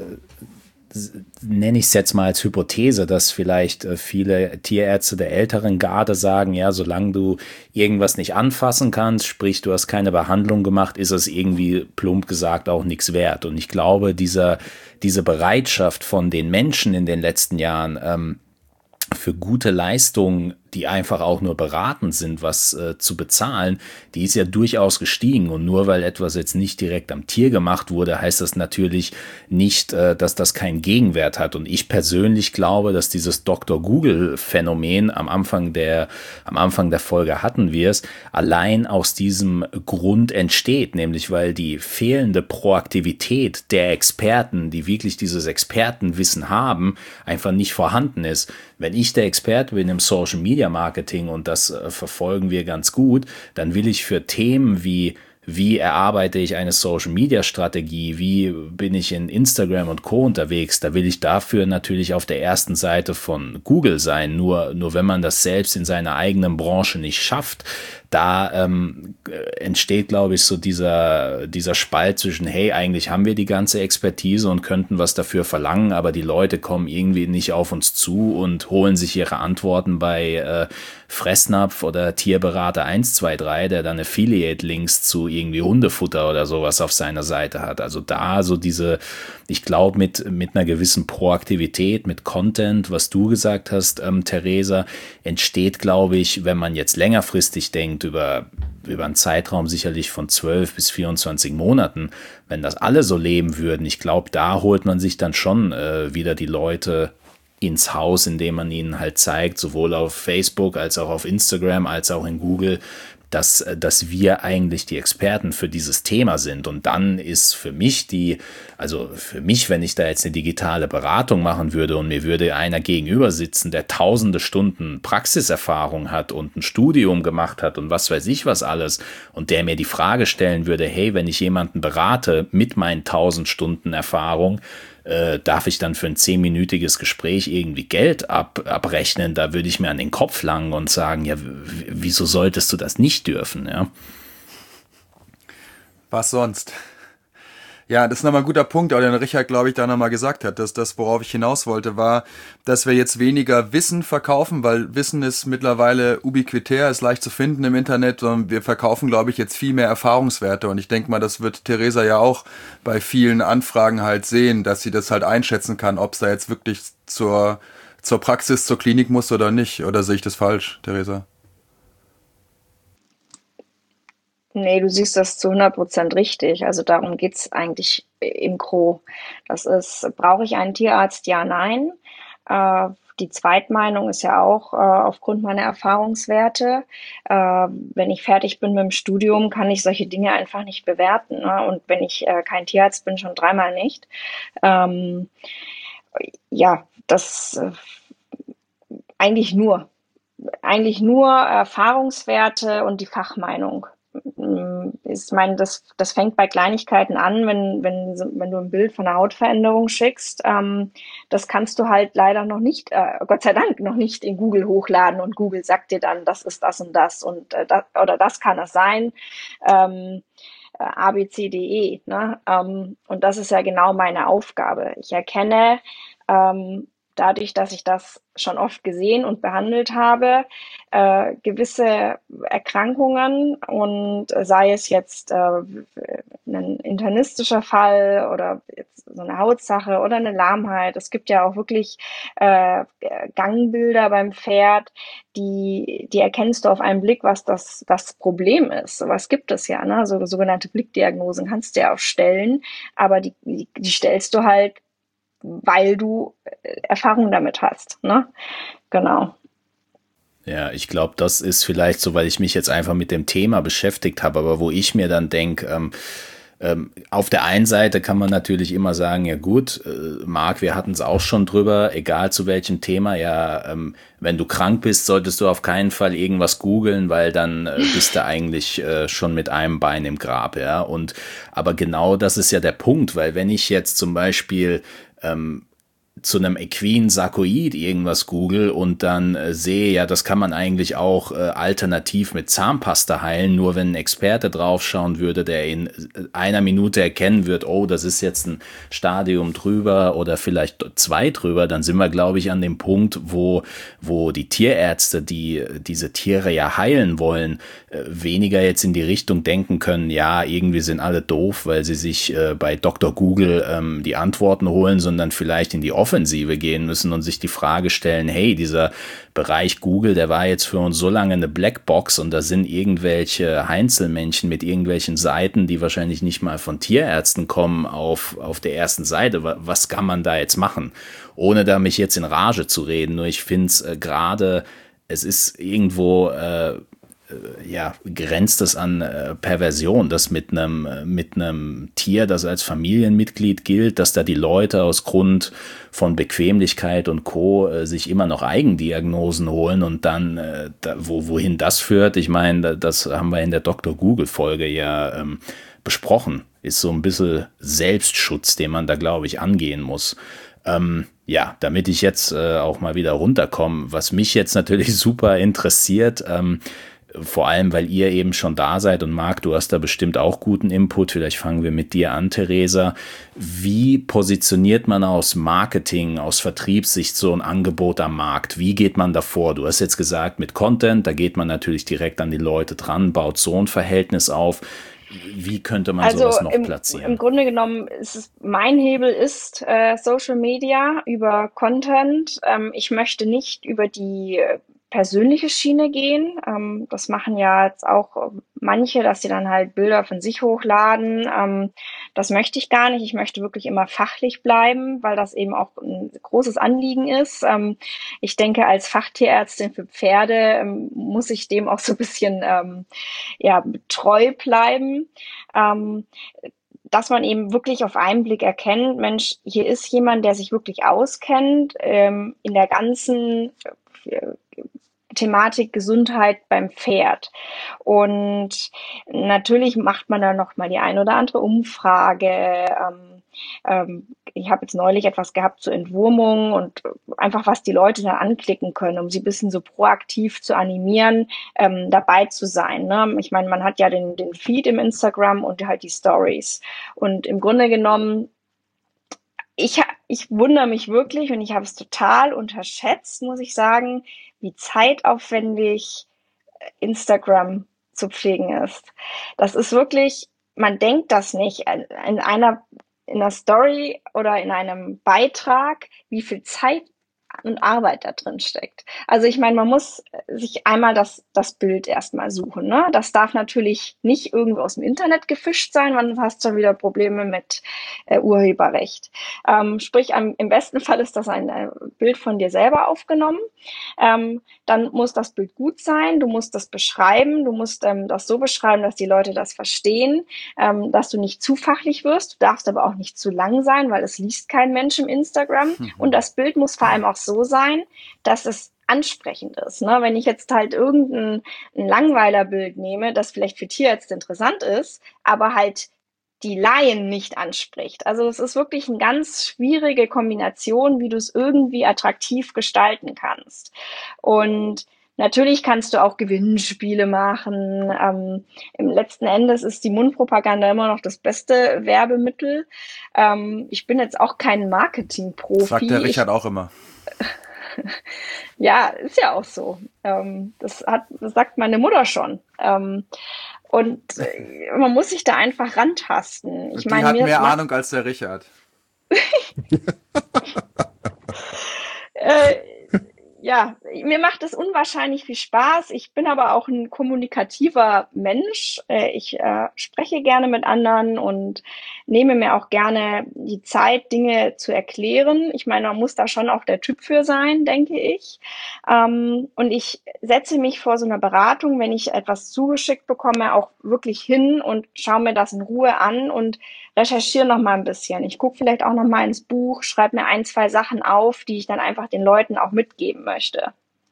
nenne ich es jetzt mal als Hypothese, dass vielleicht viele Tierärzte der älteren Garde sagen, ja, solange du irgendwas nicht anfassen kannst, sprich du hast keine Behandlung gemacht, ist es irgendwie plump gesagt auch nichts wert. Und ich glaube, dieser, diese Bereitschaft von den Menschen in den letzten Jahren ähm, für gute Leistungen, die einfach auch nur beratend sind, was äh, zu bezahlen, die ist ja durchaus gestiegen. Und nur weil etwas jetzt nicht direkt am Tier gemacht wurde, heißt das natürlich nicht, äh, dass das keinen Gegenwert hat. Und ich persönlich glaube, dass dieses Doktor Google-Phänomen am Anfang der, am Anfang der Folge hatten wir es, allein aus diesem Grund entsteht, nämlich weil die fehlende Proaktivität der Experten, die wirklich dieses Expertenwissen haben, einfach nicht vorhanden ist. Wenn ich der Experte bin im Social Media Marketing und das äh, verfolgen wir ganz gut, dann will ich für Themen wie wie erarbeite ich eine Social-Media-Strategie, wie bin ich in Instagram und Co. unterwegs, da will ich dafür natürlich auf der ersten Seite von Google sein. Nur, nur wenn man das selbst in seiner eigenen Branche nicht schafft, da ähm, entsteht, glaube ich, so dieser, dieser Spalt zwischen, hey, eigentlich haben wir die ganze Expertise und könnten was dafür verlangen, aber die Leute kommen irgendwie nicht auf uns zu und holen sich ihre Antworten bei äh, Fressnapf oder Tierberater eins zwei drei, der dann Affiliate-Links zu irgendwie Hundefutter oder sowas auf seiner Seite hat. Also da so diese, ich glaube, mit, mit einer gewissen Proaktivität, mit Content, was du gesagt hast, ähm, Theresa, entsteht, glaube ich, wenn man jetzt längerfristig denkt, über, über einen Zeitraum sicherlich von zwölf bis vierundzwanzig Monaten, wenn das alle so leben würden, ich glaube, da holt man sich dann schon äh, wieder die Leute ins Haus, indem man ihnen halt zeigt, sowohl auf Facebook als auch auf Instagram als auch in Google, dass, dass wir eigentlich die Experten für dieses Thema sind. Und dann ist für mich die, also für mich, wenn ich da jetzt eine digitale Beratung machen würde und mir würde einer gegenüber sitzen, der tausende Stunden Praxiserfahrung hat und ein Studium gemacht hat und was weiß ich was alles und der mir die Frage stellen würde, hey, wenn ich jemanden berate mit meinen tausend Stunden Erfahrung, Äh, darf ich dann für ein zehnminütiges Gespräch irgendwie Geld ab, abrechnen, da würde ich mir an den Kopf langen und sagen, ja, w- wieso solltest du das nicht dürfen, ja? Was sonst? Ja, das ist nochmal ein guter Punkt, auch den Richard, glaube ich, da nochmal gesagt hat, dass das, worauf ich hinaus wollte, war, dass wir jetzt weniger Wissen verkaufen, weil Wissen ist mittlerweile ubiquitär, ist leicht zu finden im Internet, sondern wir verkaufen, glaube ich, jetzt viel mehr Erfahrungswerte. Und ich denke mal, das wird Theresa ja auch bei vielen Anfragen halt sehen, dass sie das halt einschätzen kann, ob es da jetzt wirklich zur, zur Praxis, zur Klinik muss oder nicht. Oder sehe ich das falsch, Theresa? Nee, du siehst das zu hundert Prozent richtig. Also darum geht's eigentlich im Gros. Das ist, brauche ich einen Tierarzt? Ja, nein. Äh, die Zweitmeinung ist ja auch äh, aufgrund meiner Erfahrungswerte. Äh, wenn ich fertig bin mit dem Studium, kann ich solche Dinge einfach nicht bewerten. Ne? Und wenn ich äh, kein Tierarzt bin, schon dreimal nicht. Ähm, ja, das äh, eigentlich nur. Eigentlich nur Erfahrungswerte und die Fachmeinung. Ich meine, das, das fängt bei Kleinigkeiten an, wenn, wenn, wenn du ein Bild von einer Hautveränderung schickst. Ähm, das kannst du halt leider noch nicht, äh, Gott sei Dank, noch nicht in Google hochladen und Google sagt dir dann, das ist das und das und äh, das, oder das kann es sein. Ähm, A, B, C, D, E. Ne? Ähm, und das ist ja genau meine Aufgabe. Ich erkenne ähm, dadurch, dass ich das schon oft gesehen und behandelt habe, äh, gewisse Erkrankungen und sei es jetzt äh, ein internistischer Fall oder jetzt so eine Hautsache oder eine Lahmheit. Es gibt ja auch wirklich äh, Gangbilder beim Pferd, die, die erkennst du auf einen Blick, was das, das Problem ist. Sowas gibt es ja, ne? So sogenannte Blickdiagnosen kannst du ja auch stellen, aber die, die, die stellst du halt, weil du Erfahrung damit hast, ne? Genau. Ja, ich glaube, das ist vielleicht so, weil ich mich jetzt einfach mit dem Thema beschäftigt habe, aber wo ich mir dann denke, ähm, ähm, auf der einen Seite kann man natürlich immer sagen, ja gut, äh, Marc, wir hatten es auch schon drüber, egal zu welchem Thema, ja, ähm, wenn du krank bist, solltest du auf keinen Fall irgendwas googeln, weil dann äh, bist du eigentlich äh, schon mit einem Bein im Grab, ja, und aber genau das ist ja der Punkt, weil wenn ich jetzt zum Beispiel ähm, zu einem Equin Sarkoid irgendwas google und dann äh, sehe, ja, das kann man eigentlich auch äh, alternativ mit Zahnpasta heilen, nur wenn ein Experte draufschauen würde, der in einer Minute erkennen wird, oh, das ist jetzt ein Stadium drüber oder vielleicht zwei drüber, dann sind wir, glaube ich, an dem Punkt, wo, wo die Tierärzte, die diese Tiere ja heilen wollen, äh, weniger jetzt in die Richtung denken können, ja, irgendwie sind alle doof, weil sie sich äh, bei Doktor Google ähm, die Antworten holen, sondern vielleicht in die Offensive gehen müssen und sich die Frage stellen, hey, dieser Bereich Google, der war jetzt für uns so lange eine Blackbox und da sind irgendwelche Heinzelmännchen mit irgendwelchen Seiten, die wahrscheinlich nicht mal von Tierärzten kommen, auf, auf der ersten Seite. Was kann man da jetzt machen? Ohne da mich jetzt in Rage zu reden, nur ich finde es äh, gerade, es ist irgendwo äh, ja, grenzt es an äh, Perversion, dass mit einem mit einem Tier, das als Familienmitglied gilt, dass da die Leute aus Grund von Bequemlichkeit und Co. Äh, sich immer noch Eigendiagnosen holen und dann, äh, da, wo, wohin das führt, ich meine, das haben wir in der Doktor Google-Folge ja ähm, besprochen, ist so ein bisschen Selbstschutz, den man da, glaube ich, angehen muss. Ähm, ja, damit ich jetzt äh, auch mal wieder runterkomme, was mich jetzt natürlich super interessiert, ähm, vor allem, weil ihr eben schon da seid und Marc, du hast da bestimmt auch guten Input. Vielleicht fangen wir mit dir an, Theresa. Wie positioniert man aus Marketing, aus Vertriebssicht so ein Angebot am Markt? Wie geht man davor? Du hast jetzt gesagt, mit Content, da geht man natürlich direkt an die Leute dran, baut so ein Verhältnis auf. Wie könnte man also sowas noch im, platzieren? Im Grunde genommen ist es, mein Hebel ist äh, Social Media über Content. Ähm, ich möchte nicht über die äh, persönliche Schiene gehen. Ähm, das machen ja jetzt auch manche, dass sie dann halt Bilder von sich hochladen. Ähm, das möchte ich gar nicht. Ich möchte wirklich immer fachlich bleiben, weil das eben auch ein großes Anliegen ist. Ähm, ich denke, als Fachtierärztin für Pferde ähm, muss ich dem auch so ein bisschen ähm, ja, treu bleiben. Ähm, dass man eben wirklich auf einen Blick erkennt, Mensch, hier ist jemand, der sich wirklich auskennt ähm, in der ganzen äh, Thematik Gesundheit beim Pferd. Und natürlich macht man da noch mal die ein oder andere Umfrage. Ähm, ähm, ich habe jetzt neulich etwas gehabt zur Entwurmung und einfach, was die Leute dann anklicken können, um sie ein bisschen so proaktiv zu animieren, ähm, dabei zu sein. Ne? Ich meine, man hat ja den, den Feed im Instagram und halt die Stories. Und im Grunde genommen, ich, ich wundere mich wirklich und ich habe es total unterschätzt, muss ich sagen, wie zeitaufwendig Instagram zu pflegen ist. Das ist wirklich, man denkt das nicht in einer, in einer Story oder in einem Beitrag, wie viel Zeit und Arbeit da drin steckt. Also ich meine, man muss sich einmal das, das Bild erstmal suchen. Ne? Das darf natürlich nicht irgendwo aus dem Internet gefischt sein, weil du hast schon wieder Probleme mit äh, Urheberrecht. Ähm, sprich, am, im besten Fall ist das ein äh, Bild von dir selber aufgenommen. Ähm, dann muss das Bild gut sein, du musst das beschreiben, du musst ähm, das so beschreiben, dass die Leute das verstehen, ähm, dass du nicht zu fachlich wirst, du darfst aber auch nicht zu lang sein, weil es liest kein Mensch im Instagram. Mhm. Und das Bild muss vor allem auch so sein, dass es ansprechend ist. Ne? Wenn ich jetzt halt irgendein ein Langweilerbild nehme, das vielleicht für Tierärzte interessant ist, aber halt die Laien nicht anspricht. Also es ist wirklich eine ganz schwierige Kombination, wie du es irgendwie attraktiv gestalten kannst. Und natürlich kannst du auch Gewinnspiele machen. Ähm, im letzten Endes ist die Mundpropaganda immer noch das beste Werbemittel. Ähm, ich bin jetzt auch kein Marketing-Profi. Sagt der Richard ich, auch immer. Ja, ist ja auch so. Ähm, das hat, das sagt meine Mutter schon. Ähm, und äh, man muss sich da einfach rantasten. Ich und die meine, hat mir mehr macht, Ahnung als der Richard. äh, ja, mir macht es unwahrscheinlich viel Spaß. Ich bin aber auch ein kommunikativer Mensch. Äh, ich äh, spreche gerne mit anderen und nehme mir auch gerne die Zeit, Dinge zu erklären. Ich meine, man muss da schon auch der Typ für sein, denke ich. Ähm, und ich setze mich vor so einer Beratung, wenn ich etwas zugeschickt bekomme, auch wirklich hin und schaue mir das in Ruhe an und recherchiere noch mal ein bisschen. Ich gucke vielleicht auch noch mal ins Buch, schreibe mir ein, zwei Sachen auf, die ich dann einfach den Leuten auch mitgeben möchte.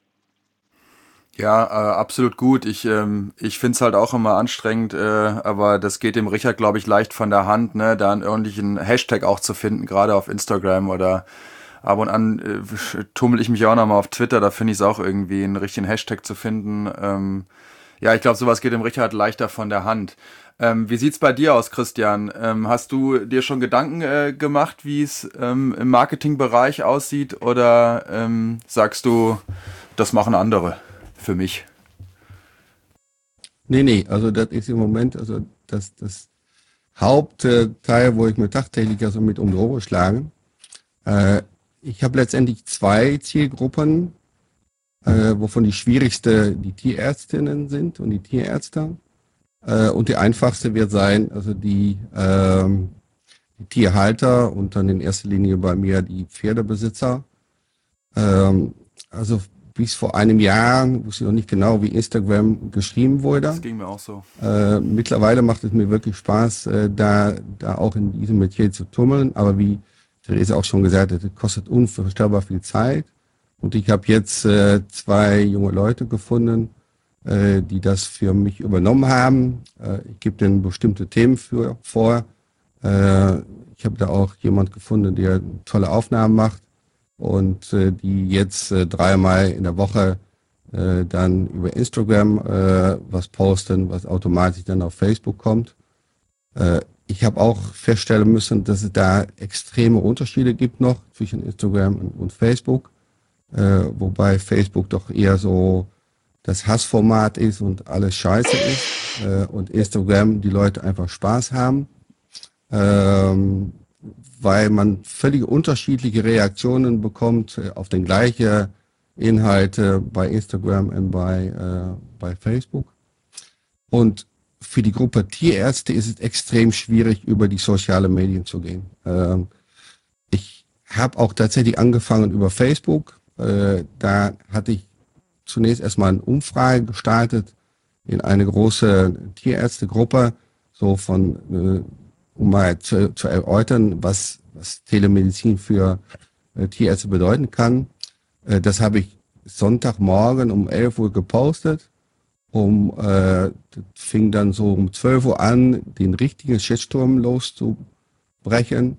Ja, äh, absolut gut. Ich, ähm, ich finde es halt auch immer anstrengend, äh, aber das geht dem Richard, glaube ich, leicht von der Hand, ne, da einen ordentlichen Hashtag auch zu finden, gerade auf Instagram oder ab und an äh, tummel ich mich auch nochmal auf Twitter, da finde ich es auch irgendwie, einen richtigen Hashtag zu finden. Ähm, ja, ich glaube, sowas geht dem Richard leichter von der Hand. Ähm, wie sieht's bei dir aus, Christian? Ähm, hast du dir schon Gedanken äh, gemacht, wie es ähm, im Marketingbereich aussieht, oder ähm, sagst du, das machen andere für mich? Nee, nee, also das ist im Moment, also das, das Hauptteil, wo ich mir tagtäglich also mit um die Ohren schlage. Äh, ich habe letztendlich zwei Zielgruppen, äh, wovon die schwierigste die Tierärztinnen sind und die Tierärzte. Äh, und die einfachste wird sein, also die, ähm, die Tierhalter und dann in erster Linie bei mir die Pferdebesitzer. Ähm, also bis vor einem Jahr wusste ich noch nicht genau, wie Instagram geschrieben wurde. Das ging mir auch so. Äh, mittlerweile macht es mir wirklich Spaß, äh, da, da auch in diesem Metier zu tummeln. Aber wie Therese auch schon gesagt hat, es kostet unvorstellbar viel Zeit. Und ich habe jetzt äh, zwei junge Leute gefunden, äh, die das für mich übernommen haben. Äh, ich gebe denen bestimmte Themen für, vor. Äh, ich habe da auch jemand gefunden, der tolle Aufnahmen macht und äh, die jetzt äh, dreimal in der Woche äh, dann über Instagram äh, was posten, was automatisch dann auf Facebook kommt. Äh, ich habe auch feststellen müssen, dass es da extreme Unterschiede gibt noch zwischen Instagram und, und Facebook, äh, wobei Facebook doch eher so das Hassformat ist und alles scheiße ist äh, und Instagram die Leute einfach Spaß haben, ähm, weil man völlig unterschiedliche Reaktionen bekommt äh, auf den gleichen Inhalte bei Instagram und bei, äh, bei Facebook. Und für die Gruppe Tierärzte ist es extrem schwierig, über die sozialen Medien zu gehen. Ähm, ich habe auch tatsächlich angefangen über Facebook. Äh, da hatte ich zunächst erstmal eine Umfrage gestartet in eine große Tierärztegruppe, so von, äh, um mal zu, zu erläutern, was, was Telemedizin für äh, Tierärzte bedeuten kann. Äh, das habe ich Sonntagmorgen um elf Uhr gepostet. Um, äh, das fing dann so um zwölf Uhr an, den richtigen Shitstorm loszubrechen.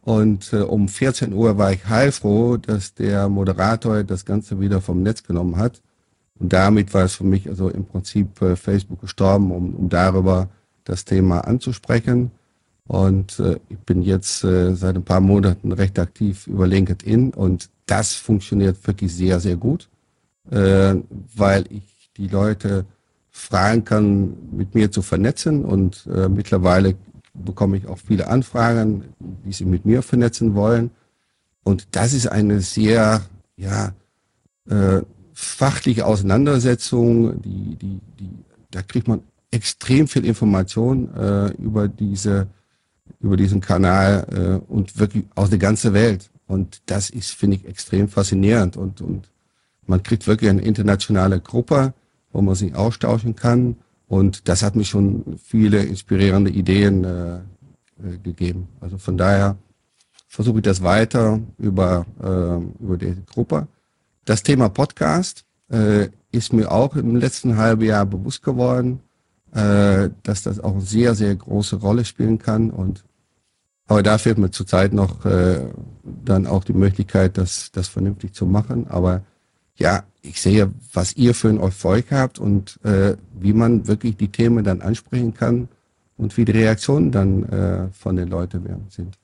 Und äh, um vierzehn Uhr war ich heilfroh, dass der Moderator das Ganze wieder vom Netz genommen hat. Und damit war es für mich also im Prinzip äh, Facebook gestorben, um, um darüber das Thema anzusprechen. Und äh, ich bin jetzt äh, seit ein paar Monaten recht aktiv über LinkedIn und das funktioniert wirklich sehr, sehr gut, äh, weil ich die Leute fragen kann, mit mir zu vernetzen und äh, mittlerweile bekomme ich auch viele Anfragen, die sich mit mir vernetzen wollen. Und das ist eine sehr, ja, äh, fachliche Auseinandersetzung, die, die, die, da kriegt man extrem viel Information äh, über diese, über diesen Kanal äh, und wirklich aus der ganzen Welt. Und das ist, finde ich, extrem faszinierend und, und man kriegt wirklich eine internationale Gruppe, wo man sich austauschen kann. Und das hat mir schon viele inspirierende Ideen äh, äh, gegeben. Also von daher versuche ich das weiter über, äh, über die Gruppe. Das Thema Podcast äh, ist mir auch im letzten halben Jahr bewusst geworden, äh, dass das auch eine sehr, sehr große Rolle spielen kann. Und aber da fehlt mir zurzeit noch äh, dann auch die Möglichkeit, das, das vernünftig zu machen. Aber ja, ich sehe, was ihr für einen Erfolg habt und äh, wie man wirklich die Themen dann ansprechen kann und wie die Reaktionen dann äh, von den Leuten werden sind.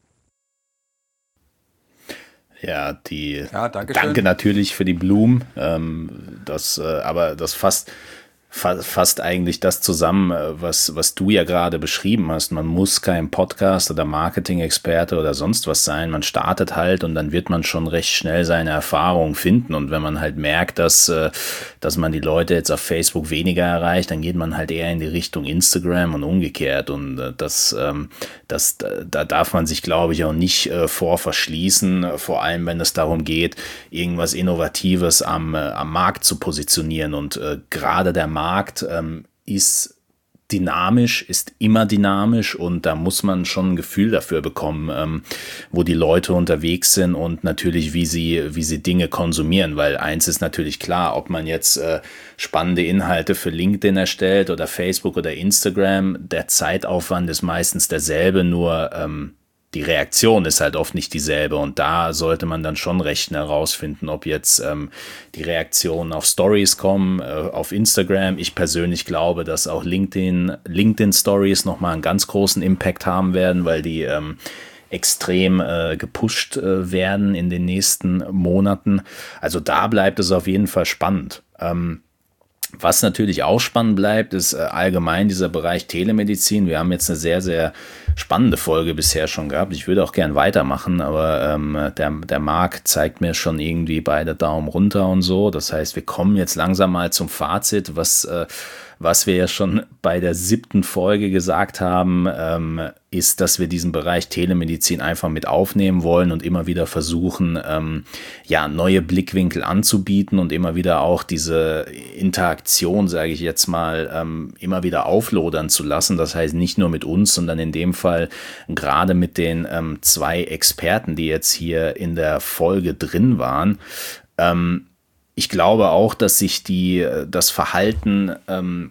Ja, die Ja, danke danke schön. natürlich für die Blumen. Ähm, das, äh, aber das fasst, fa- fasst eigentlich das zusammen, äh, was, was du ja gerade beschrieben hast. Man muss kein Podcast oder Marketing-Experte oder sonst was sein. Man startet halt und dann wird man schon recht schnell seine Erfahrungen finden. Und wenn man halt merkt, dass, äh, dass man die Leute jetzt auf Facebook weniger erreicht, dann geht man halt eher in die Richtung Instagram und umgekehrt. Und äh, das, ähm, das, da darf man sich, glaube ich, auch nicht äh, vor verschließen, äh, vor allem wenn es darum geht, irgendwas Innovatives am, äh, am Markt zu positionieren. Und äh, gerade der Markt ähm, ist dynamisch, ist immer dynamisch und da muss man schon ein Gefühl dafür bekommen, ähm, wo die Leute unterwegs sind und natürlich, wie sie, wie sie Dinge konsumieren, weil eins ist natürlich klar, ob man jetzt äh, spannende Inhalte für LinkedIn erstellt oder Facebook oder Instagram, der Zeitaufwand ist meistens derselbe, nur ähm, die Reaktion ist halt oft nicht dieselbe und da sollte man dann schon recht schnell rausfinden, ob jetzt ähm, die Reaktionen auf Stories kommen, äh, auf Instagram. Ich persönlich glaube, dass auch LinkedIn, LinkedIn Stories nochmal einen ganz großen Impact haben werden, weil die ähm, extrem äh, gepusht äh, werden in den nächsten Monaten. Also da bleibt es auf jeden Fall spannend. Ähm, Was natürlich auch spannend bleibt, ist äh, allgemein dieser Bereich Telemedizin. Wir haben jetzt eine sehr, sehr spannende Folge bisher schon gehabt. Ich würde auch gern weitermachen, aber ähm, der, der Marc zeigt mir schon irgendwie beide Daumen runter und so. Das heißt, wir kommen jetzt langsam mal zum Fazit, was, äh, was wir ja schon bei der siebten Folge gesagt haben, ähm, ist, dass wir diesen Bereich Telemedizin einfach mit aufnehmen wollen und immer wieder versuchen, ähm, ja, neue Blickwinkel anzubieten und immer wieder auch diese Interaktion, sage ich jetzt mal, ähm, immer wieder auflodern zu lassen. Das heißt, nicht nur mit uns, sondern in dem Fall gerade mit den ähm, zwei Experten, die jetzt hier in der Folge drin waren. Ähm, ich glaube auch, dass sich die, das Verhalten ähm,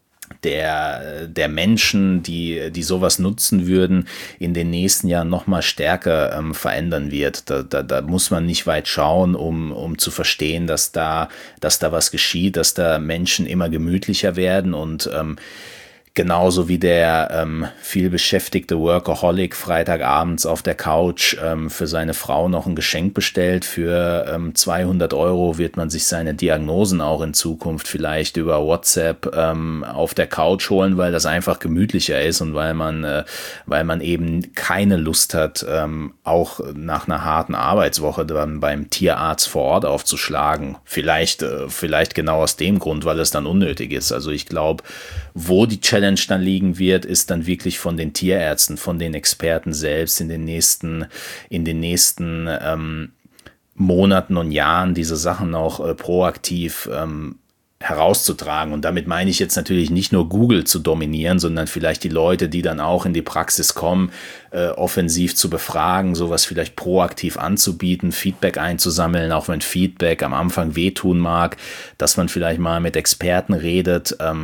der, der Menschen, die, die sowas nutzen würden, in den nächsten Jahren noch mal stärker ähm, verändern wird. Da, da, da muss man nicht weit schauen, um, um zu verstehen, dass da, dass da was geschieht, dass da Menschen immer gemütlicher werden und ähm, genauso wie der ähm, viel beschäftigte Workaholic freitagabends auf der Couch ähm, für seine Frau noch ein Geschenk bestellt. Für ähm, zweihundert Euro wird man sich seine Diagnosen auch in Zukunft vielleicht über WhatsApp ähm, auf der Couch holen, weil das einfach gemütlicher ist und weil man, äh, weil man eben keine Lust hat, ähm, auch nach einer harten Arbeitswoche dann beim Tierarzt vor Ort aufzuschlagen. Vielleicht, äh, vielleicht genau aus dem Grund, weil es dann unnötig ist. Also ich glaube, wo die Challenge dann liegen wird, ist dann wirklich von den Tierärzten, von den Experten selbst in den nächsten, in den nächsten ähm, Monaten und Jahren diese Sachen auch äh, proaktiv ähm, herauszutragen. Und damit meine ich jetzt natürlich nicht nur Google zu dominieren, sondern vielleicht die Leute, die dann auch in die Praxis kommen, äh, offensiv zu befragen, sowas vielleicht proaktiv anzubieten, Feedback einzusammeln, auch wenn Feedback am Anfang wehtun mag, dass man vielleicht mal mit Experten redet, ähm,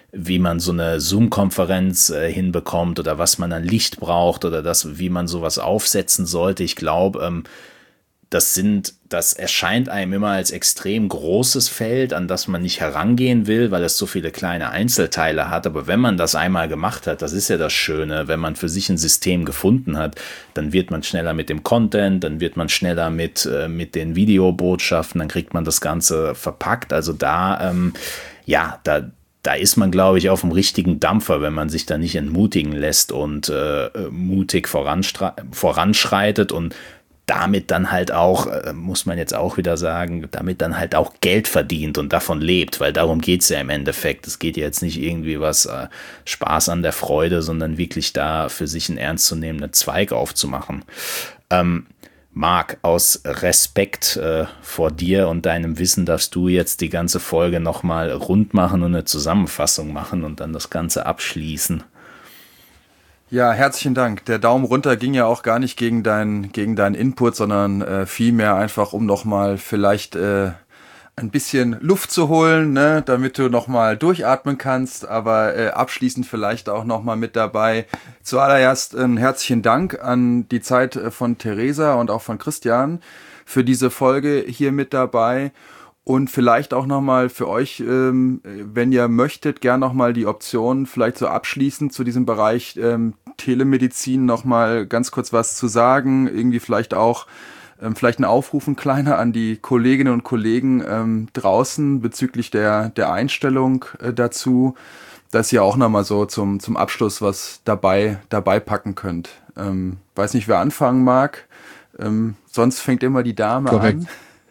wie man so eine Zoom-Konferenz äh, hinbekommt oder was man an Licht braucht oder das, wie man sowas aufsetzen sollte. Ich glaube, ähm, das sind, das erscheint einem immer als extrem großes Feld, an das man nicht herangehen will, weil es so viele kleine Einzelteile hat. Aber wenn man das einmal gemacht hat, das ist ja das Schöne, wenn man für sich ein System gefunden hat, dann wird man schneller mit dem Content, dann wird man schneller mit, äh, mit den Videobotschaften, dann kriegt man das Ganze verpackt. Also da, ähm, ja, da, da ist man, glaube ich, auf dem richtigen Dampfer, wenn man sich da nicht entmutigen lässt und äh, mutig voranschreitet und damit dann halt auch, muss man jetzt auch wieder sagen, damit dann halt auch Geld verdient und davon lebt, weil darum geht es ja im Endeffekt. Es geht ja jetzt nicht irgendwie was äh, Spaß an der Freude, sondern wirklich da für sich einen ernstzunehmenden Zweig aufzumachen. Ähm, Marc, aus Respekt äh, vor dir und deinem Wissen darfst du jetzt die ganze Folge nochmal rund machen und eine Zusammenfassung machen und dann das Ganze abschließen. Ja, herzlichen Dank. Der Daumen runter ging ja auch gar nicht gegen deinen gegen deinen Input, sondern äh, vielmehr einfach, um nochmal vielleicht äh, ein bisschen Luft zu holen, ne, damit du nochmal durchatmen kannst, aber äh, abschließend vielleicht auch nochmal mit dabei. Zuallererst einen herzlichen Dank an die Zeit von Theresa und auch von Christian für diese Folge hier mit dabei. Und vielleicht auch nochmal für euch, ähm, wenn ihr möchtet, gern nochmal die Option, vielleicht so abschließend zu diesem Bereich ähm, Telemedizin nochmal ganz kurz was zu sagen. Irgendwie vielleicht auch, ähm, vielleicht ein Aufruf, ein kleiner an die Kolleginnen und Kollegen ähm, draußen bezüglich der, der Einstellung äh, dazu, dass ihr auch nochmal so zum, zum Abschluss was dabei, dabei packen könnt. Ähm, weiß nicht, wer anfangen mag. Ähm, sonst fängt immer die Dame Korrekt. an.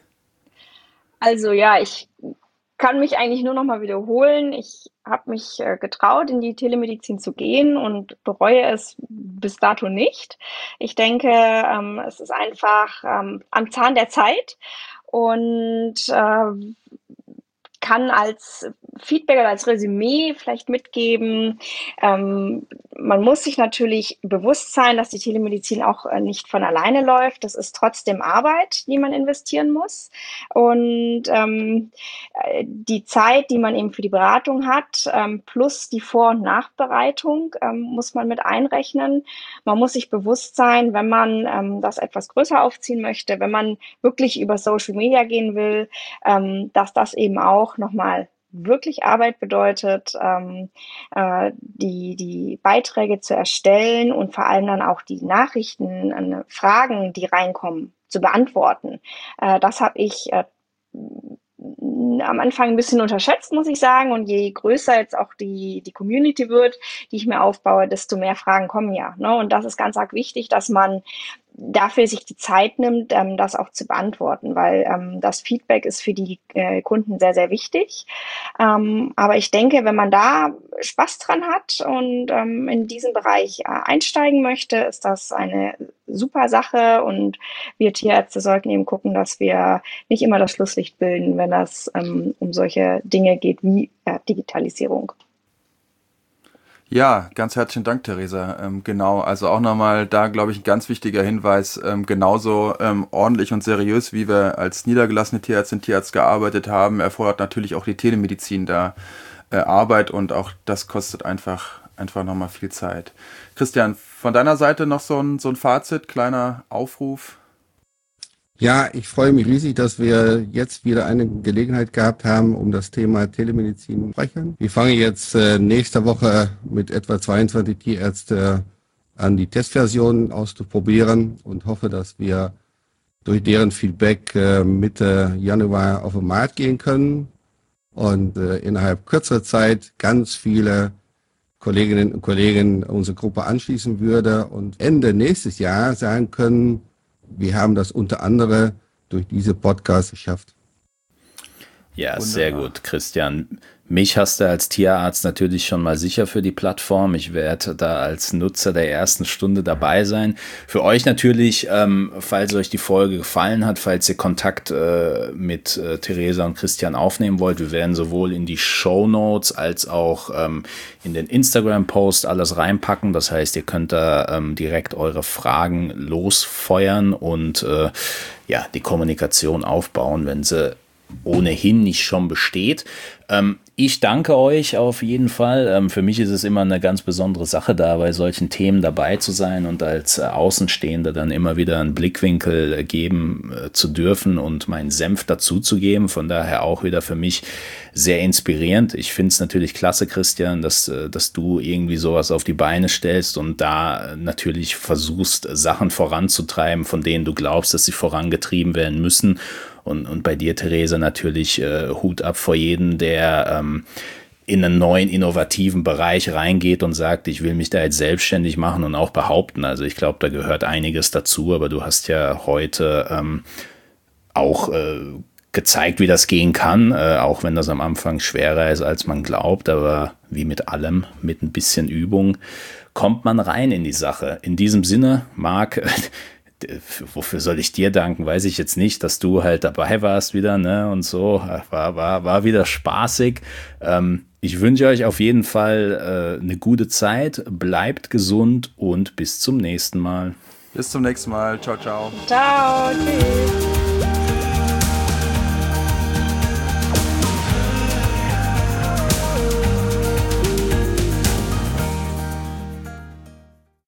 Also ja, ich kann mich eigentlich nur noch mal wiederholen. Ich habe mich äh, getraut, in die Telemedizin zu gehen und bereue es bis dato nicht. Ich denke, ähm, es ist einfach ähm, am Zahn der Zeit und äh, kann als Feedback oder als Resümee vielleicht mitgeben. Ähm, man muss sich natürlich bewusst sein, dass die Telemedizin auch äh, nicht von alleine läuft. Das ist trotzdem Arbeit, die man investieren muss. Und ähm, die Zeit, die man eben für die Beratung hat, ähm, plus die Vor- und Nachbereitung, ähm, muss man mit einrechnen. Man muss sich bewusst sein, wenn man ähm, das etwas größer aufziehen möchte, wenn man wirklich über Social Media gehen will, ähm, dass das eben auch nochmal wirklich Arbeit bedeutet, ähm, äh, die, die Beiträge zu erstellen und vor allem dann auch die Nachrichten, äh, Fragen, die reinkommen, zu beantworten. Äh, das habe ich äh, am Anfang ein bisschen unterschätzt, muss ich sagen. Und je größer jetzt auch die, die Community wird, die ich mir aufbaue, desto mehr Fragen kommen ja. Ne? Und das ist ganz arg wichtig, dass man dafür sich die Zeit nimmt, ähm, das auch zu beantworten, weil ähm, das Feedback ist für die äh, Kunden sehr, sehr wichtig. Ähm, aber ich denke, wenn man da Spaß dran hat und ähm, in diesen Bereich äh, einsteigen möchte, ist das eine super Sache und wir Tierärzte sollten eben gucken, dass wir nicht immer das Schlusslicht bilden, wenn es ähm, um solche Dinge geht wie äh, Digitalisierung. Ja, ganz herzlichen Dank, Theresa. Ähm, genau, also auch nochmal da, glaube ich, ein ganz wichtiger Hinweis, ähm, genauso ähm, ordentlich und seriös, wie wir als niedergelassene Tierärztin, Tierarzt gearbeitet haben, erfordert natürlich auch die Telemedizin da äh, Arbeit und auch das kostet einfach einfach nochmal viel Zeit. Christian, von deiner Seite noch so ein, so ein Fazit, kleiner Aufruf? Ja, ich freue mich riesig, dass wir jetzt wieder eine Gelegenheit gehabt haben, um das Thema Telemedizin zu sprechen. Wir fangen jetzt äh, nächste Woche mit etwa zweiundzwanzig Tierärzte an, die Testversion auszuprobieren und hoffe, dass wir durch deren Feedback äh, Mitte Januar auf den Markt gehen können und äh, innerhalb kürzerer Zeit ganz viele Kolleginnen und Kollegen unsere Gruppe anschließen würde und Ende nächstes Jahr sagen können, wir haben das unter anderem durch diese Podcasts geschafft. Ja, Wunderbar. Sehr gut, Christian. Mich hast du als Tierarzt natürlich schon mal sicher für die Plattform. Ich werde da als Nutzer der ersten Stunde dabei sein. Für euch natürlich, ähm, falls euch die Folge gefallen hat, falls ihr Kontakt äh, mit äh, Theresa und Christian aufnehmen wollt, wir werden sowohl in die Shownotes als auch ähm, in den Instagram-Post alles reinpacken. Das heißt, ihr könnt da ähm, direkt eure Fragen losfeuern und äh, ja, die Kommunikation aufbauen, wenn sie ohnehin nicht schon besteht. Ähm, ich danke euch auf jeden Fall. Ähm, für mich ist es immer eine ganz besondere Sache, da bei solchen Themen dabei zu sein und als äh, Außenstehender dann immer wieder einen Blickwinkel äh, geben äh, zu dürfen und meinen Senf dazu zu geben. Von daher auch wieder für mich sehr inspirierend. Ich finde es natürlich klasse, Christian, dass, äh, dass du irgendwie sowas auf die Beine stellst und da äh, natürlich versuchst, Sachen voranzutreiben, von denen du glaubst, dass sie vorangetrieben werden müssen. Und, und bei dir, Theresa, natürlich äh, Hut ab vor jedem, der ähm, in einen neuen, innovativen Bereich reingeht und sagt, ich will mich da jetzt selbstständig machen und auch behaupten. Also ich glaube, da gehört einiges dazu, aber du hast ja heute ähm, auch äh, gezeigt, wie das gehen kann, äh, auch wenn das am Anfang schwerer ist, als man glaubt, aber wie mit allem, mit ein bisschen Übung, kommt man rein in die Sache. In diesem Sinne, Marc, wofür soll ich dir danken, weiß ich jetzt nicht, dass du halt dabei warst wieder, ne, und so, war, war, war wieder spaßig. Ähm, ich wünsche euch auf jeden Fall äh, eine gute Zeit, bleibt gesund und bis zum nächsten Mal. Bis zum nächsten Mal, ciao, ciao. Ciao, tschüss.